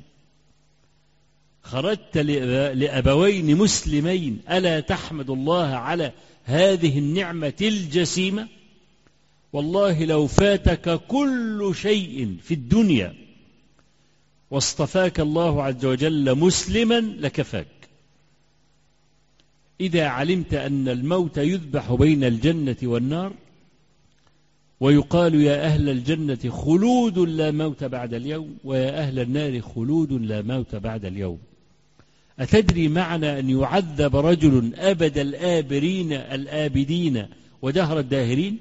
خرجت لأبوين مسلمين، ألا تحمد الله على هذه النعمة الجسيمة؟ والله لو فاتك كل شيء في الدنيا واصطفاك الله عز وجل مسلما لكفاك. إذا علمت أن الموت يذبح بين الجنة والنار ويقال يا أهل الجنة خلود لا موت بعد اليوم ويا أهل النار خلود لا موت بعد اليوم، أتدري معنى أن يعذب رجل أبد الآبرين الآبدين ودهر الداهرين؟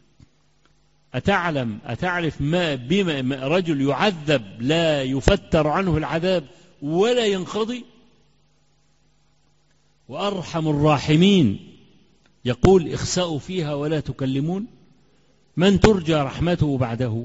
أتعلم أتعرف ما بما رجل يعذب لا يفتر عنه العذاب ولا ينقضي؟ وأرحم الراحمين يقول اخسأوا فيها ولا تكلمون. من ترجى رحمته بعده؟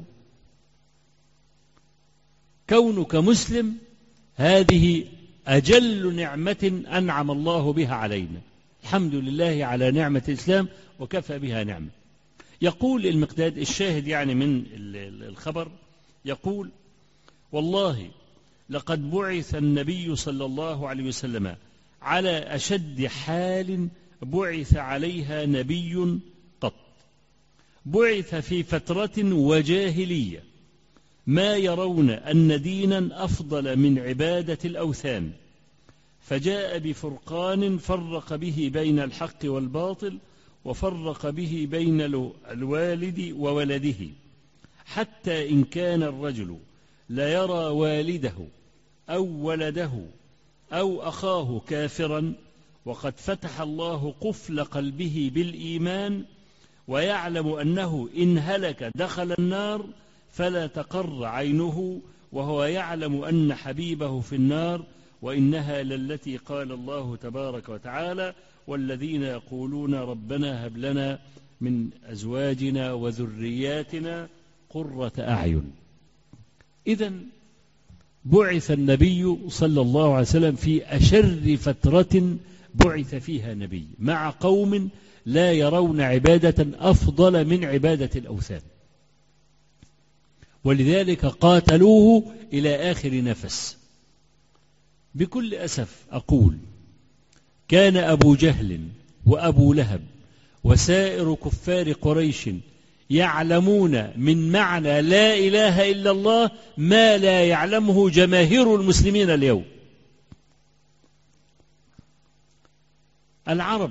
كونك مسلم هذه أجل نعمة أنعم الله بها علينا، الحمد لله على نعمة الإسلام وكفى بها نعمة. يقول المقداد الشاهد يعني من الخبر، يقول والله لقد بعث النبي صلى الله عليه وسلم على أشد حال بعث عليها نبي قط، بعث في فترة وجاهلية ما يرون أن دينا أفضل من عبادة الأوثان، فجاء بفرقان فرق به بين الحق والباطل وفرق به بين الوالد وولده، حتى إن كان الرجل لا يرى والده أو ولده أو أخاه كافرا وقد فتح الله قفل قلبه بالإيمان ويعلم أنه إن هلك دخل النار فلا تقر عينه وهو يعلم أن حبيبه في النار وإنها للتي قال الله تبارك وتعالى والذين يقولون ربنا هب لنا من أزواجنا وذرياتنا قرة أعين. إذن بعث النبي صلى الله عليه وسلم في أشر فترة بعث فيها نبي مع قوم لا يرون عبادة أفضل من عبادة الأوثان، ولذلك قاتلوه إلى آخر نفس. بكل أسف أقول كان أبو جهل وأبو لهب وسائر كفار قريش يعلمون من معنى لا إله إلا الله ما لا يعلمه جماهير المسلمين اليوم. العرب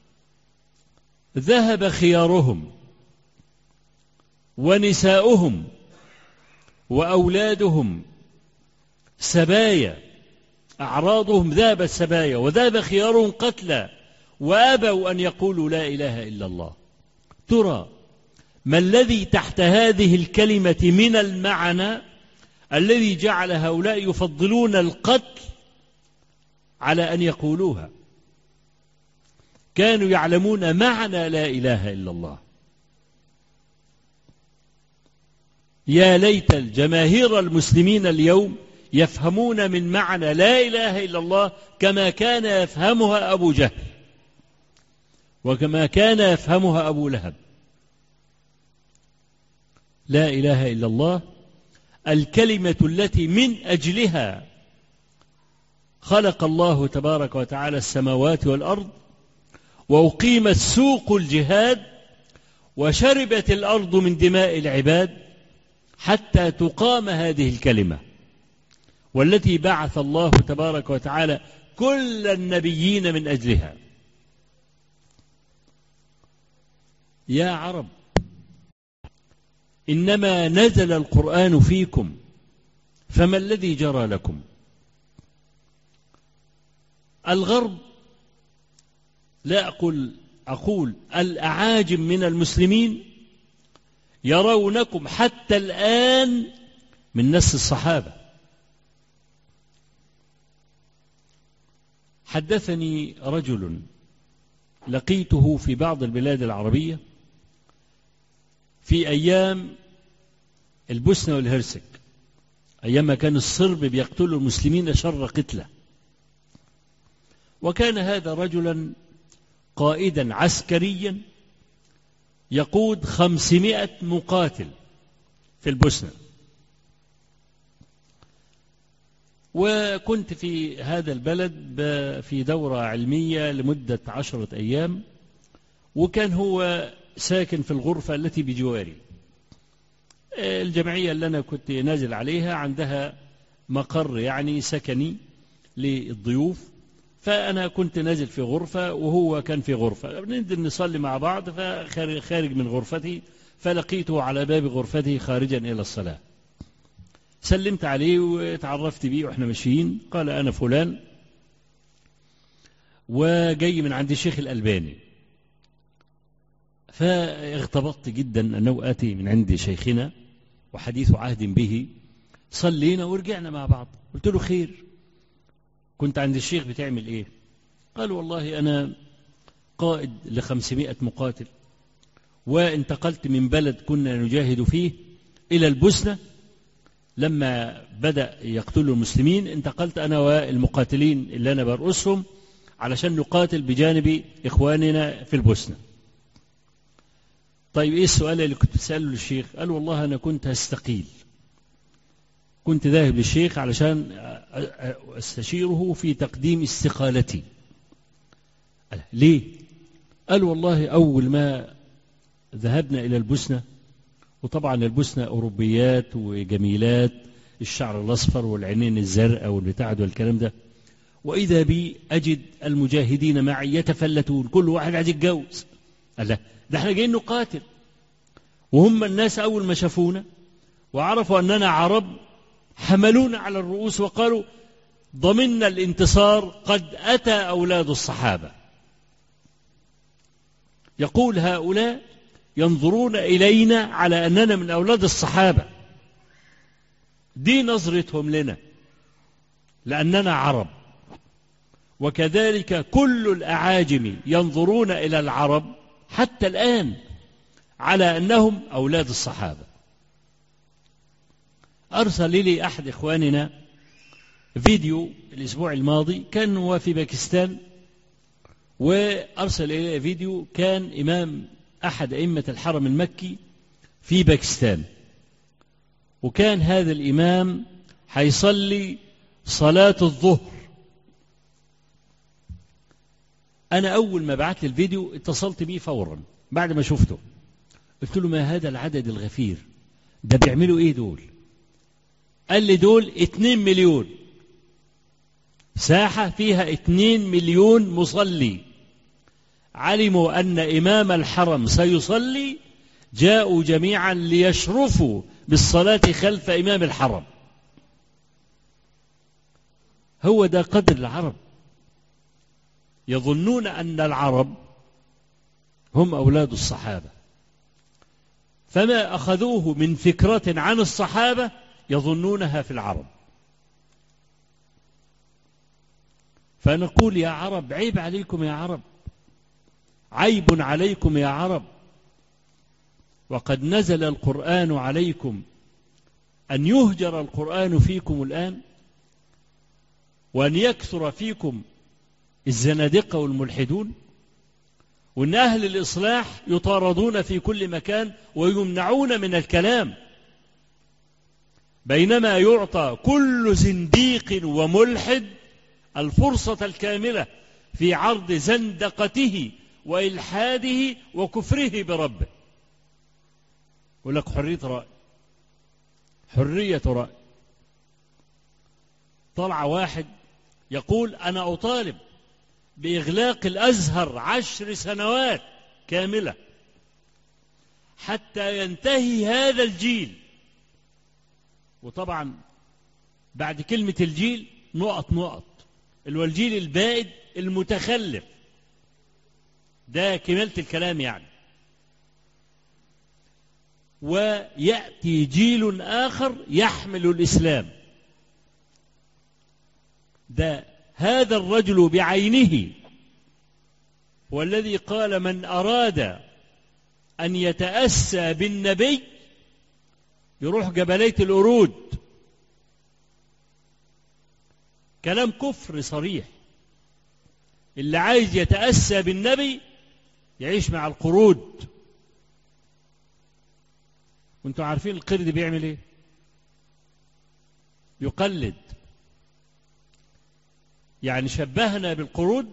ذهب خيارهم ونساؤهم وأولادهم سبايا، أعراضهم ذابت سبايا وذاب خيارهم قتلى وأبوا أن يقولوا لا إله إلا الله. ترى ما الذي تحت هذه الكلمة من المعنى الذي جعل هؤلاء يفضلون القتل على أن يقولوها؟ كانوا يعلمون معنى لا إله إلا الله. يا ليت الجماهير المسلمين اليوم يفهمون من معنى لا إله إلا الله كما كان يفهمها أبو جهل وكما كان يفهمها أبو لهب. لا إله إلا الله الكلمة التي من أجلها خلق الله تبارك وتعالى السماوات والأرض وأقيمت سوق الجهاد وشربت الأرض من دماء العباد حتى تقام هذه الكلمة، والتي بعث الله تبارك وتعالى كل النبيين من أجلها. يا عرب إنما نزل القرآن فيكم فما الذي جرى لكم؟ الغرب، لا أقول أقول الأعاجم من المسلمين يرونكم حتى الآن من نسل الصحابة. حدثني رجل لقيته في بعض البلاد العربية في أيام البوسنة والهرسك، أيام ما كان الصرب بيقتلوا المسلمين شر قتلة. وكان هذا رجلا قائدا عسكريا يقود خمسمائة مقاتل في البوسنة. وكنت في هذا البلد في دورة علمية لمدة عشرة أيام، وكان هو ساكن في الغرفة التي بجواري. الجمعية اللي أنا كنت نازل عليها عندها مقر يعني سكني للضيوف، فأنا كنت نازل في غرفة وهو كان في غرفة، بننزل نصلي مع بعض، فخارج من غرفتي فلقيته على باب غرفته خارجا إلى الصلاة. سلمت عليه وتعرفت بيه وإحنا ماشيين، قال أنا فلان وجاي من عند الشيخ الألباني. فاغتبطت جدا أنه آتي من عند شيخنا وحديث عهد به. صلينا ورجعنا مع بعض. قلت له خير، كنت عند الشيخ بتعمل إيه؟ قال والله أنا قائد لخمسمائة مقاتل، وانتقلت من بلد كنا نجاهد فيه إلى البوسنة. لما بدأ يقتلوا المسلمين انتقلت أنا والمقاتلين اللي أنا برؤسهم علشان نقاتل بجانب إخواننا في البوسنة. طيب إيه السؤال اللي كنت تسأله للشيخ؟ قال والله أنا كنت هستقيل، كنت ذاهب للشيخ علشان أستشيره في تقديم استقالتي. ليه؟ قال والله أول ما ذهبنا إلى البوسنة، وطبعا البوسنة أوروبيات وجميلات، الشعر الأصفر والعينين الزرقاء والبتاع والكلام ده، وإذا بي أجد المجاهدين معي يتفلتون، كل واحد عايز يتجوز. قال لا، ده احنا جايين نقاتل. وهم الناس أول ما شافونا وعرفوا أننا عرب حملونا على الرؤوس وقالوا ضمننا الانتصار، قد أتى أولاد الصحابة. يقول هؤلاء ينظرون إلينا على أننا من أولاد الصحابة، دي نظرتهم لنا لأننا عرب. وكذلك كل الأعاجم ينظرون إلى العرب حتى الآن على أنهم أولاد الصحابة. أرسل لي أحد إخواننا فيديو الأسبوع الماضي، كان هو في باكستان، وأرسل إلي فيديو كان إمام أحد أئمة الحرم المكي في باكستان، وكان هذا الإمام هيصلي صلاة الظهر. أنا أول ما بعت لي الفيديو اتصلت بيه فورا بعد ما شفته، قلت له ما هذا العدد الغفير ده، بيعملوا إيه دول؟ قال لي دول اتنين مليون، ساحة فيها اتنين مليون مصلي، علموا أن إمام الحرم سيصلي، جاءوا جميعا ليشرفوا بالصلاة خلف إمام الحرم. هو ده قدر العرب. يظنون أن العرب هم أولاد الصحابة، فما أخذوه من فكرة عن الصحابة يظنونها في العرب. فنقول يا عرب عيب عليكم يا عرب، عيب عليكم يا عرب، وقد نزل القرآن عليكم أن يهجر القرآن فيكم الآن، وأن يكثر فيكم الزنادقة والملحدون، وأن أهل الإصلاح يطاردون في كل مكان ويمنعون من الكلام، بينما يعطى كل زنديق وملحد الفرصة الكاملة في عرض زندقته وإلحاده وكفره بربه. يقول لك حرية رأي، حرية رأي. طلع واحد يقول أنا أطالب بإغلاق الأزهر عشر سنوات كاملة حتى ينتهي هذا الجيل. وطبعا بعد كلمة الجيل نقط نقط، اللي هو الجيل البائد المتخلف، ده كمالة الكلام يعني. ويأتي جيل آخر يحمل الإسلام. ده هذا الرجل بعينه هو الذي قال من أراد أن يتأسى بالنبي يروح جبلية القرود. كلام كفر صريح. اللي عايز يتأسى بالنبي يعيش مع القرود. وانتوا عارفين القرد بيعمل ايه؟ يقلد. يعني شبهنا بالقرود.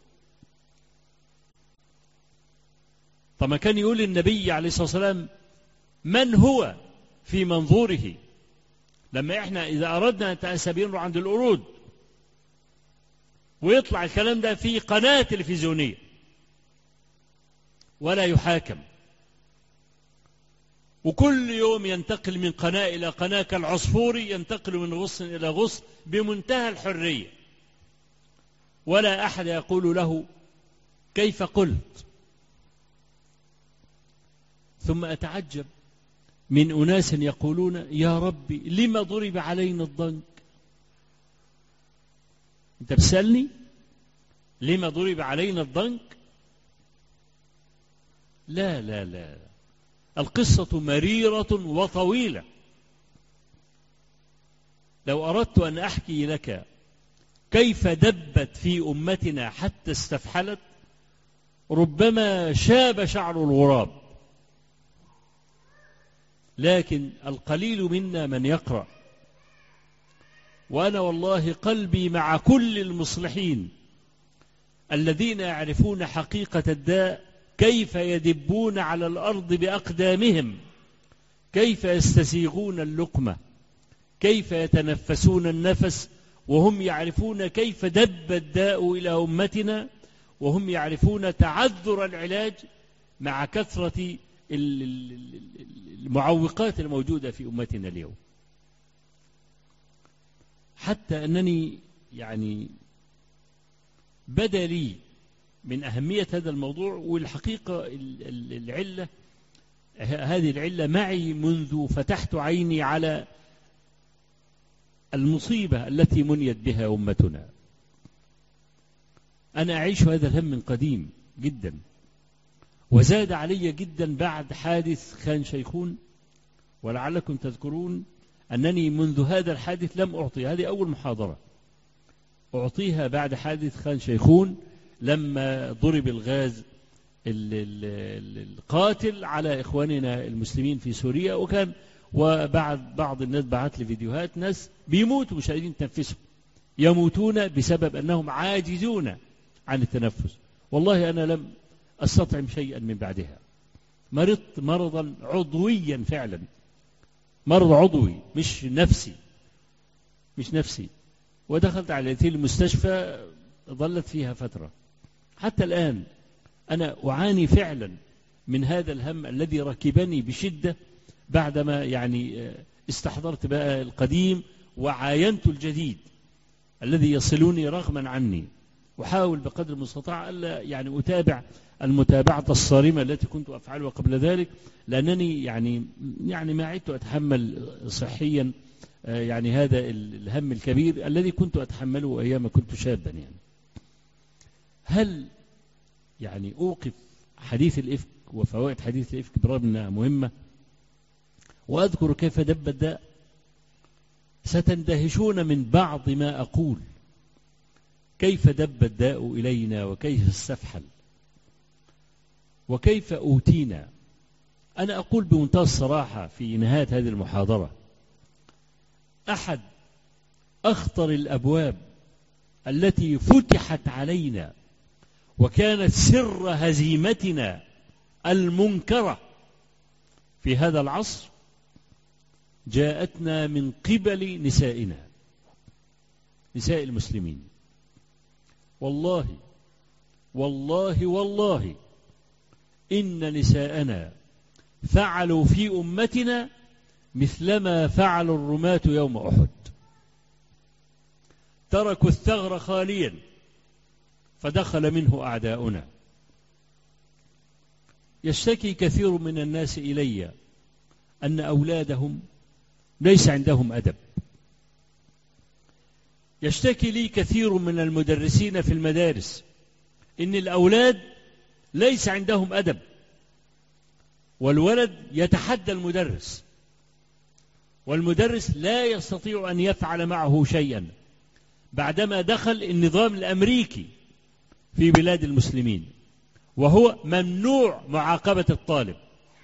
طب ما كان يقول النبي عليه الصلاة والسلام من هو في منظوره، لما احنا اذا اردنا ان نتأسى بيه نروح عند القرود، ويطلع الكلام ده في قناة تلفزيونية ولا يحاكم، وكل يوم ينتقل من قناة إلى قناة كالعصفور ينتقل من غصن إلى غصن بمنتهى الحرية، ولا أحد يقول له كيف قلت. ثم أتعجب من أناس يقولون يا ربي لما ضرب علينا الضنك؟ أنت بتسألني لما ضرب علينا الضنك؟ لا لا لا، القصة مريرة وطويلة. لو أردت أن أحكي لك كيف دبت في أمتنا حتى استفحلت ربما شاب شعر الغراب. لكن القليل منا من يقرأ، وأنا والله قلبي مع كل المصلحين الذين يعرفون حقيقة الداء، كيف يدبون على الأرض بأقدامهم، كيف يستسيغون اللقمة، كيف يتنفسون النفس وهم يعرفون كيف دب الداء إلى أمتنا، وهم يعرفون تعذر العلاج مع كثرة المعوقات الموجودة في أمتنا اليوم. حتى أنني يعني بدا لي من أهمية هذا الموضوع، والحقيقة العلة هذه العلة معي منذ فتحت عيني على المصيبة التي منيت بها أمتنا. أنا أعيش هذا الهم من قديم جدا، وزاد علي جدا بعد حادث خان شيخون. ولعلكم تذكرون أنني منذ هذا الحادث لم أعطي، هذه أول محاضرة أعطيها بعد حادث خان شيخون لما ضرب الغاز القاتل على إخواننا المسلمين في سوريا. وكان وبعد بعض الناس بعت لي فيديوهات ناس بيموتوا مش قادرين يتنفسوا، يموتون بسبب أنهم عاجزون عن التنفس. والله أنا لم أستطعم شيئا من بعدها، مرضت مرضا عضويا فعلا، مرض عضوي مش نفسي مش نفسي ودخلت على المستشفى، ظلت فيها فترة. حتى الآن أنا أعاني فعلا من هذا الهم الذي ركبني بشدة بعدما يعني استحضرت بقى القديم وعاينت الجديد الذي يصلني رغما عني. وحاول بقدر المستطاع ألا يعني أتابع المتابعة الصارمة التي كنت أفعلها قبل ذلك، لأنني يعني يعني ما عدت أتحمل صحيا يعني هذا الهم الكبير الذي كنت أتحمله أيام كنت شابا. يعني هل يعني أوقف حديث الإفك وفوائد حديث الإفك برغم أنها مهمة وأذكر كيف دب الداء؟ ستندهشون من بعض ما أقول، كيف دب الداء إلينا وكيف استفحل وكيف أوتينا. أنا أقول بمنتهى الصراحة في نهاية هذه المحاضرة، أحد أخطر الأبواب التي فتحت علينا وكانت سر هزيمتنا المنكرة في هذا العصر جاءتنا من قبل نسائنا، نساء المسلمين. والله والله والله إن نساءنا فعلوا في أمتنا مثلما فعل الرماة يوم أحد، تركوا الثغر خاليا فدخل منه أعداؤنا. يشتكي كثير من الناس إلي أن أولادهم ليس عندهم أدب. يشتكي لي كثير من المدرسين في المدارس إن الأولاد ليس عندهم أدب، والولد يتحدى المدرس، والمدرس لا يستطيع أن يفعل معه شيئا بعدما دخل النظام الأمريكي في بلاد المسلمين، وهو ممنوع معاقبة الطالب.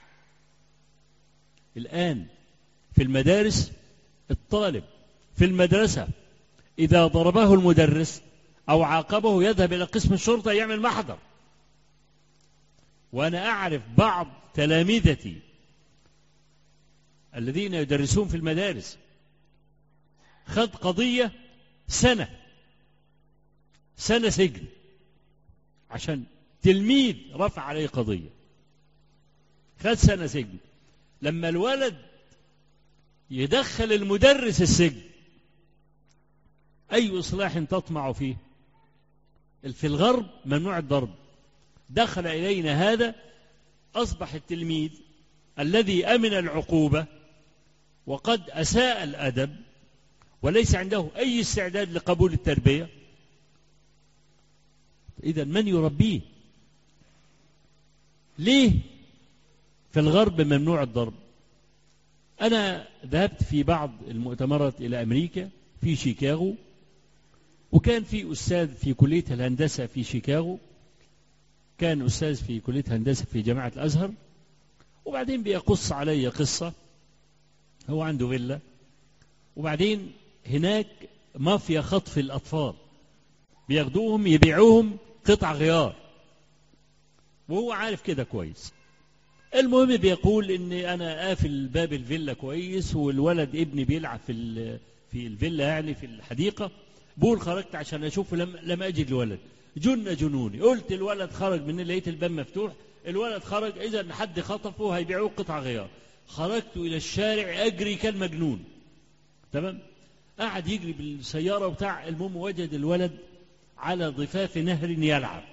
الآن في المدارس الطالب في المدرسة إذا ضربه المدرس أو عاقبه يذهب إلى قسم الشرطة يعمل محضر. وأنا أعرف بعض تلامذتي الذين يدرسون في المدارس خد قضية سنة سنة سجن عشان تلميذ رفع عليه قضية، خد سنة سجن. لما الولد يدخل المدرس السجن أي إصلاح تطمع فيه؟ في الغرب ممنوع الضرب، دخل إلينا هذا أصبح التلميذ الذي أمن العقوبة وقد أساء الأدب وليس عنده أي استعداد لقبول التربية، إذن من يربيه؟ ليه في الغرب ممنوع الضرب؟ أنا ذهبت في بعض المؤتمرات إلى أمريكا في شيكاغو، وكان في أستاذ في كلية الهندسة في شيكاغو، كان أستاذ في كلية هندسة في جامعة الأزهر، وبعدين بيقص علي قصة. هو عنده فيلا، وبعدين هناك مافيا خطف الأطفال بياخدوهم يبيعوهم قطع غيار، وهو عارف كده كويس. المهم بيقول إن أنا قافل باب الفيلا كويس، والولد ابني بيلعب في في الفيلا يعني في الحديقة، بقول خرجت عشان أشوفه لم, لم أجد الولد، جن جنوني، قلت الولد خرج من لقيت الباب مفتوح، الولد خرج إذا حد خطفه هيبيعوه قطع غيار. خرجت إلى الشارع أجري كالمجنون، تمام؟ قعد يجري بالسيارة وبتاع، المهم وجد الولد على ضفاف نهر يلعب.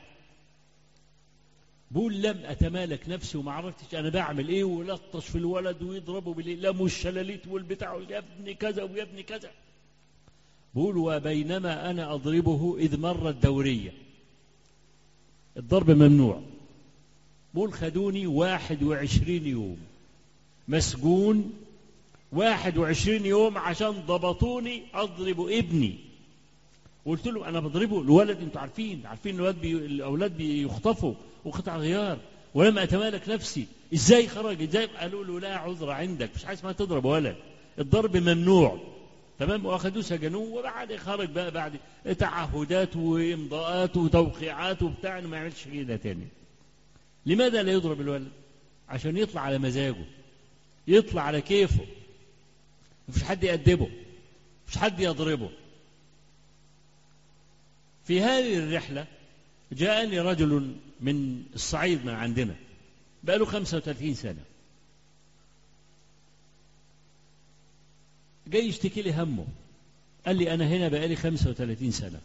بقول لم أتمالك نفسي وما عرفتش أنا بعمل إيه، ولطش في الولد ويضربه بالإقلام والشلاليت والبتاع، يا ابني كذا ويا ابني كذا. بقول وبينما أنا أضربه إذ مرت دورية، الضرب ممنوع. بقول خدوني واحد وعشرين يوم مسجون، واحد وعشرين يوم عشان ضبطوني أضرب ابني. قلت له أنا بضربه الولد، أنتوا عارفين عارفين الولد بي... الأولاد بيخطفوا وقطع غيار، ولما أتمالك نفسي إزاي خرج إزاي؟ قالوا له لا عذر عندك، مش عايز ما تضرب ولد، الضرب ممنوع، تمام؟ واخدوه سجنوه، وبعد خرج بقى بعد تعهدات وإمضاءات وتوقيعات وبتاع إنه ما يعملش كده تاني. لماذا لا يضرب الولد؟ عشان يطلع على مزاجه، يطلع على كيفه، مفيش حد يأدبه، مفيش حد يضربه. في هذه الرحلة جاءني رجل من الصعيد من عندنا بقى له خمسة وثلاثين سنة، جاي يشتكي لي همه، قال لي أنا هنا بقى لي خمسة وثلاثين سنة.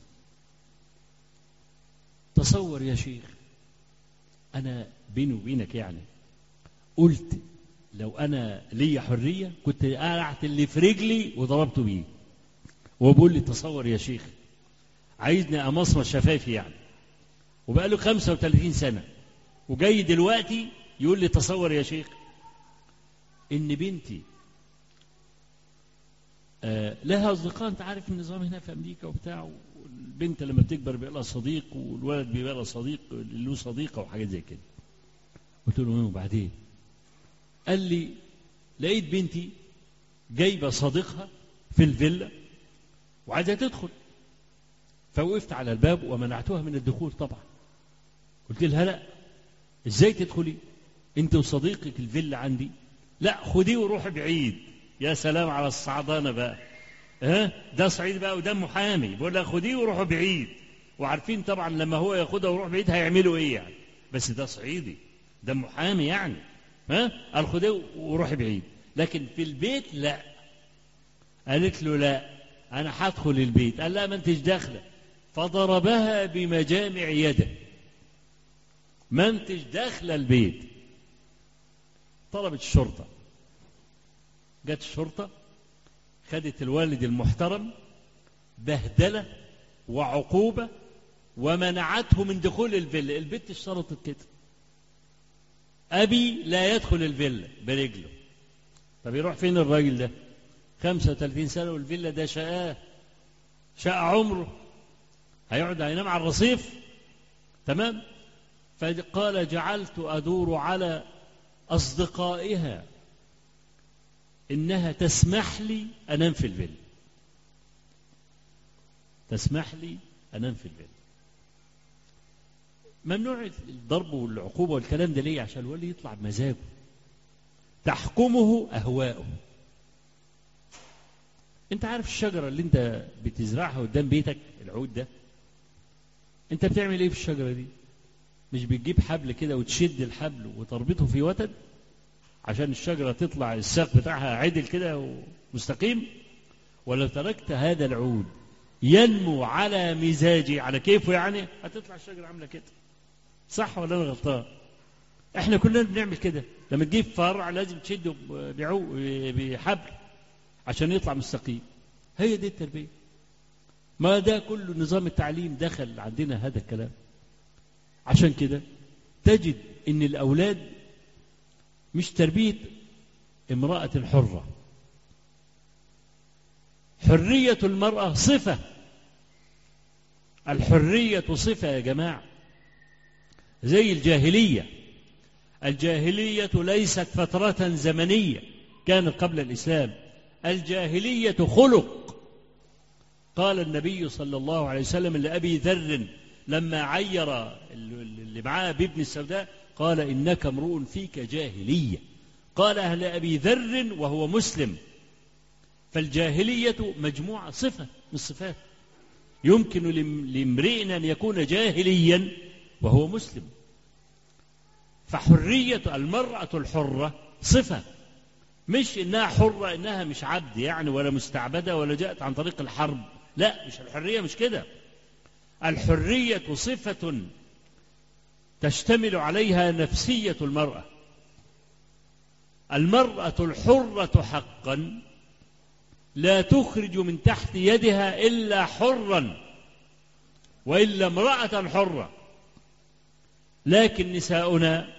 تصور يا شيخ، أنا بيني وبينك يعني قلت لو أنا لي حرية كنت قلعت اللي في رجلي وضربته بيه. وبقول لي تصور يا شيخ، عايزني أمصمص شفايفي يعني، وبقى له خمسة وثلاثين سنة، وجاي دلوقتي يقول لي تصور يا شيخ إن بنتي آه لها أصدقاء، أنت عارف النظام هنا في أمريكا وبتاع، والبنت لما بتكبر بيبقى لها صديق، والولد بيبقى له صديق له صديقة وحاجات زي كده. قلت له مين وبعدين؟ قال لي لقيت بنتي جايبة صديقها في الفيلا وعايزة تدخل، فوقفت على الباب ومنعتها من الدخول طبعا. قلت لها لا، ازاي تدخلي انت وصديقك الفيلا عندي؟ لا خديه وروح بعيد. يا سلام على الصعدانة بقى، ها ده صعيد بقى وده محامي، بقول لها خديه وروح بعيد، وعارفين طبعا لما هو ياخدها ويروح بعيد هيعملوا ايه يعني، بس ده صعيدي ده محامي يعني، ها قال خديه وروح بعيد. لكن في البيت لا. قالت له لا انا هدخل البيت. قال لا ما انتش داخله، فضربها بمجامع يده، ما انتش داخله البيت. طلبت الشرطه، جت الشرطه خدت الوالد المحترم بهدله وعقوبه ومنعته من دخول الفيلا. البت اشترطت كده، أبي لا يدخل الفيلا برجله. طب يروح فين الراجل ده؟ خمسة وثلاثين سنة والفيلا ده شقاه شقة عمره، هيقعد هينام على الرصيف؟ تمام. فقال جعلت أدور على أصدقائها إنها تسمح لي أنام في الفيلا، تسمح لي أنام في الفيلا. ممنوع الضرب والعقوبة والكلام ده ليه؟ عشان الولي يطلع بمزاجه، تحكمه أهواؤه. أنت عارف الشجرة اللي أنت بتزرعها قدام بيتك، العود ده، أنت بتعمل إيه في الشجرة دي؟ مش بتجيب حبل كده وتشد الحبل وتربطه في وتد عشان الشجرة تطلع الساق بتاعها عدل كده ومستقيم؟ ولو تركت هذا العود ينمو على مزاجي على كيفه يعني، هتطلع الشجرة عاملة كده. صح ولا أنا غلطان؟ احنا كلنا بنعمل كده، لما تجيب فرع لازم تشده بحبل عشان يطلع مستقيم. هي دي التربية. ما ده كله نظام التعليم دخل عندنا هذا الكلام. عشان كده تجد ان الأولاد مش تربية امرأة حرة. حرية المرأة صفة، الحرية صفة يا جماعة. زي الجاهلية، الجاهلية ليست فترة زمنية كانت قبل الإسلام، الجاهلية خلق. قال النبي صلى الله عليه وسلم لأبي ذر لما عير اللي معاه بابن السوداء، قال إنك امرؤ فيك جاهلية. قالها لأبي ذر وهو مسلم. فالجاهلية مجموعة صفة من الصفات، يمكن لامرئ أن يكون جاهليا وهو مسلم. فحرية المرأة الحرة صفة، مش إنها حرة إنها مش عبد يعني ولا مستعبدة ولا جاءت عن طريق الحرب، لا، مش الحرية مش كده. الحرية صفة تشتمل عليها نفسية المرأة. المرأة الحرة حقا لا تخرج من تحت يدها إلا حرا وإلا امرأة حرة. لكن نساؤنا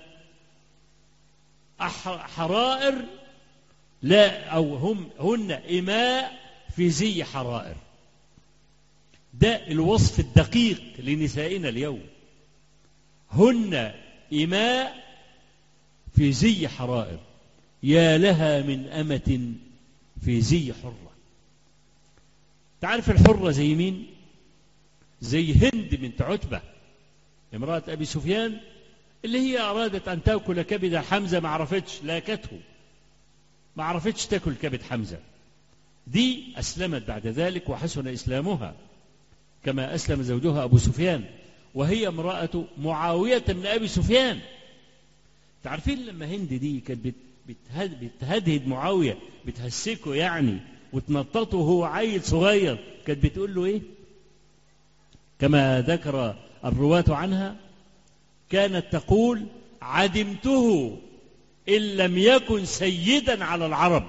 حرائر، لا، أو هم هن إماء في زي حرائر. ده الوصف الدقيق لنسائنا اليوم، هن إماء في زي حرائر. يا لها من أمة في زي حرة. تعرف الحرة زي مين؟ زي هند بنت عتبة امرأة أبي سفيان، اللي هي أرادت أن تأكل كبد حمزة، ما عرفتش، لاكته، ما عرفتش تأكل كبد حمزة. دي أسلمت بعد ذلك وحسن إسلامها كما أسلم زوجها أبو سفيان، وهي امرأة معاوية بن أبي سفيان. تعرفين لما هند دي كانت بتهدهد معاوية، بتهسكه يعني وتنططه وهو عيل صغير، كانت بتقول له إيه؟ كما ذكر الرواة عنها، كانت تقول: عدمته إن لم يكن سيدا على العرب.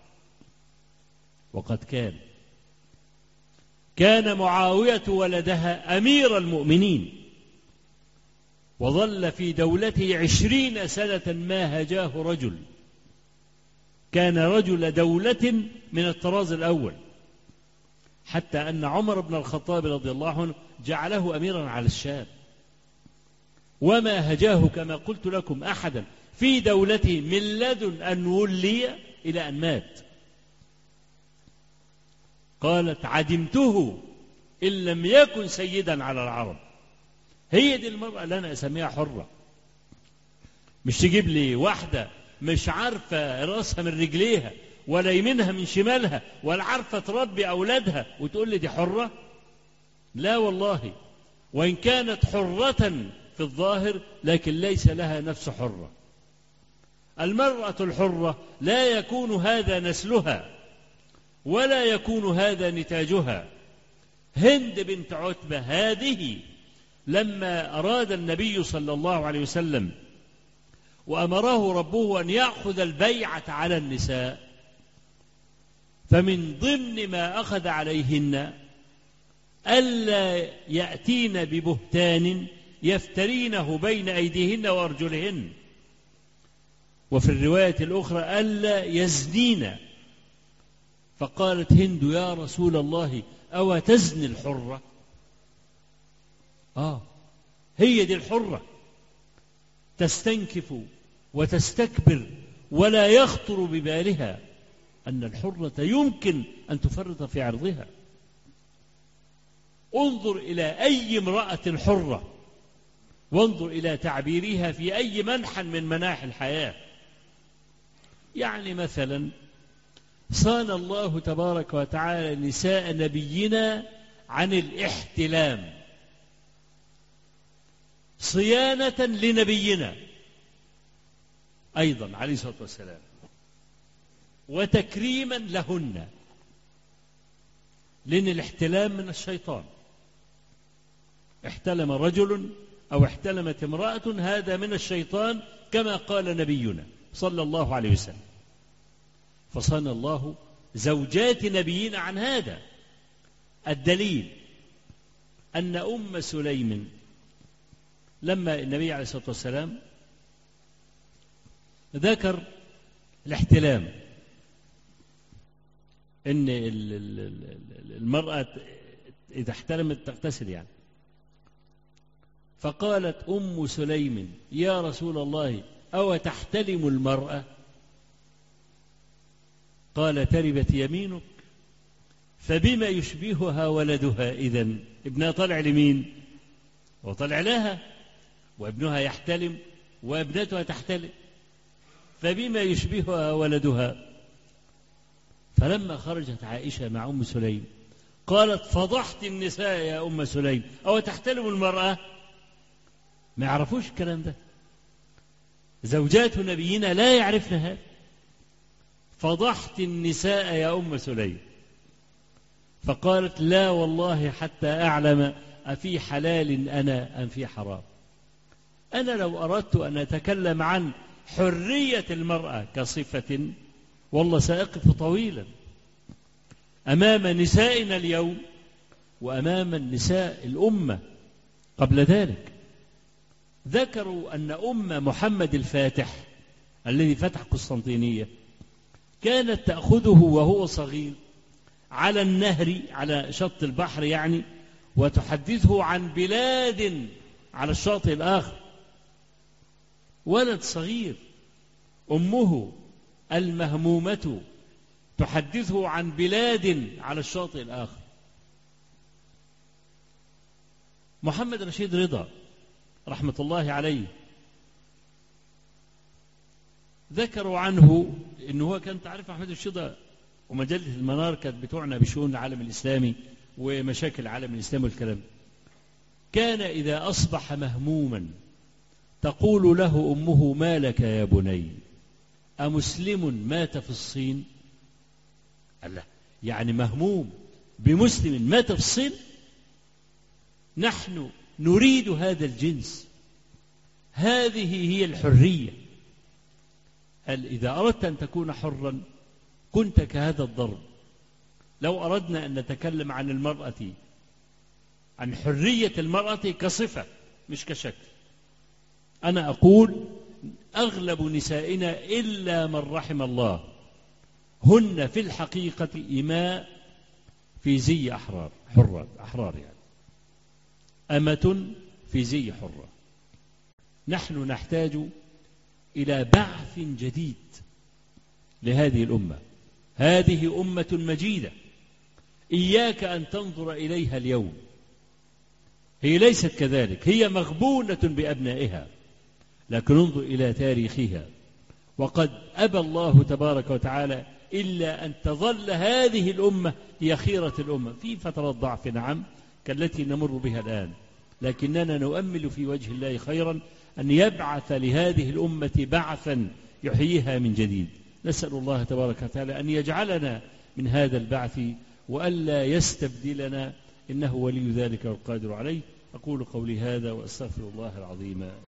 وقد كان كان معاوية ولدها أمير المؤمنين، وظل في دولته عشرين سنة ما هجاه رجل. كان رجل دولة من الطراز الأول، حتى أن عمر بن الخطاب رضي الله عنه جعله أميرا على الشام، وما هجاه كما قلت لكم أحدا في دولته من لدن أن ولي إلى أن مات. قالت: عدمته إن لم يكن سيدا على العرب. هي دي المرأة اللي أنا أسميها حرة. مش تجيب لي واحدة مش عارفة رأسها من رجليها ولا يمينها من شمالها ولا عارفة تربي أولادها وتقول لي دي حرة. لا والله، وإن كانت حرة في الظاهر لكن ليس لها نفس حرة. المرأة الحرة لا يكون هذا نسلها ولا يكون هذا نتاجها. هند بنت عتبة هذه لما أراد النبي صلى الله عليه وسلم وأمره ربه أن يأخذ البيعة على النساء، فمن ضمن ما أخذ عليهن ألا يأتين ببهتان يفترينه بين أيديهن وأرجلهن. وفي الرواية الأخرى ألا يزنين. فقالت هند يا رسول الله أو تزني الحرة؟ آه هي دي الحرة، تستنكف وتستكبر ولا يخطر ببالها أن الحرة يمكن أن تفرط في عرضها. انظر إلى أي امرأة حرة وانظر إلى تعبيرها في أي منحى من مناحي الحياة. يعني مثلا صان الله تبارك وتعالى نساء نبينا عن الاحتلام صيانة لنبينا أيضا عليه الصلاة والسلام وتكريما لهن، لأن الاحتلام من الشيطان. احتلم رجل أو احتلمت امرأة هذا من الشيطان كما قال نبينا صلى الله عليه وسلم. فصان الله زوجات نبينا عن هذا. الدليل أن أم سليم لما النبي عليه الصلاة والسلام ذكر الاحتلام إن المرأة إذا احتلمت تغتسل يعني، فقالت أم سليم يا رسول الله أو تحتلم المرأة؟ قال تربت يمينك. فبما يشبهها ولدها إذن؟ ابنها طلع لمين؟ وطلع لها، وابنها يحتلم وابنتها تحتلم، فبما يشبهها ولدها. فلما خرجت عائشة مع أم سليم قالت فضحت النساء يا أم سليم أو تحتلم المرأة؟ ما يعرفوش الكلام ده، زوجات نبينا لا يعرفن هذا. فضحت النساء يا أم سليم. فقالت لا والله حتى أعلم أفي حلال أنا أم في حرام. أنا لو أردت أن أتكلم عن حرية المرأة كصفة والله سأقف طويلا أمام نسائنا اليوم وأمام النساء الأمة قبل ذلك. ذكروا أن أم محمد الفاتح الذي فتح قسطنطينية كانت تأخذه وهو صغير على النهر على شط البحر يعني، وتحدثه عن بلاد على الشاطئ الآخر. ولد صغير أمه المهمومة تحدثه عن بلاد على الشاطئ الآخر. محمد رشيد رضا رحمة الله عليه ذكروا عنه إنه هو كان تعرف محمد رشيد ومجلة المنار كانت بتوعنا بشؤون العالم الإسلامي ومشاكل العالم الإسلامي والكلام. كان إذا أصبح مهموما تقول له أمه ما لك يا بني أمسلم مات في الصين؟ الله، يعني مهموم بمسلم مات في الصين؟ نحن نريد هذا الجنس، هذه هي الحرية. قال إذا أردت أن تكون حرا كنت كهذا الضرب. لو أردنا أن نتكلم عن المرأة عن حرية المرأة كصفة مش كشكل، أنا أقول أغلب نسائنا إلا من رحم الله هن في الحقيقة إماء في زي أحرار حرة أحرار يعني أمة في زي حرة. نحن نحتاج إلى بعث جديد لهذه الأمة. هذه أمة مجيدة، إياك أن تنظر إليها اليوم، هي ليست كذلك، هي مغبونة بأبنائها، لكن انظر إلى تاريخها. وقد أبى الله تبارك وتعالى إلا أن تظل هذه الأمة هي خيرة الأمة في فترة ضعف نعم كالتي نمر بها الآن، لكننا نؤمل في وجه الله خيرا أن يبعث لهذه الأمة بعثا يحييها من جديد. نسأل الله تبارك وتعالى أن يجعلنا من هذا البعث وألا يستبدلنا، إنه ولي ذلك والقادر عليه. أقول قولي هذا وأستغفر الله العظيم.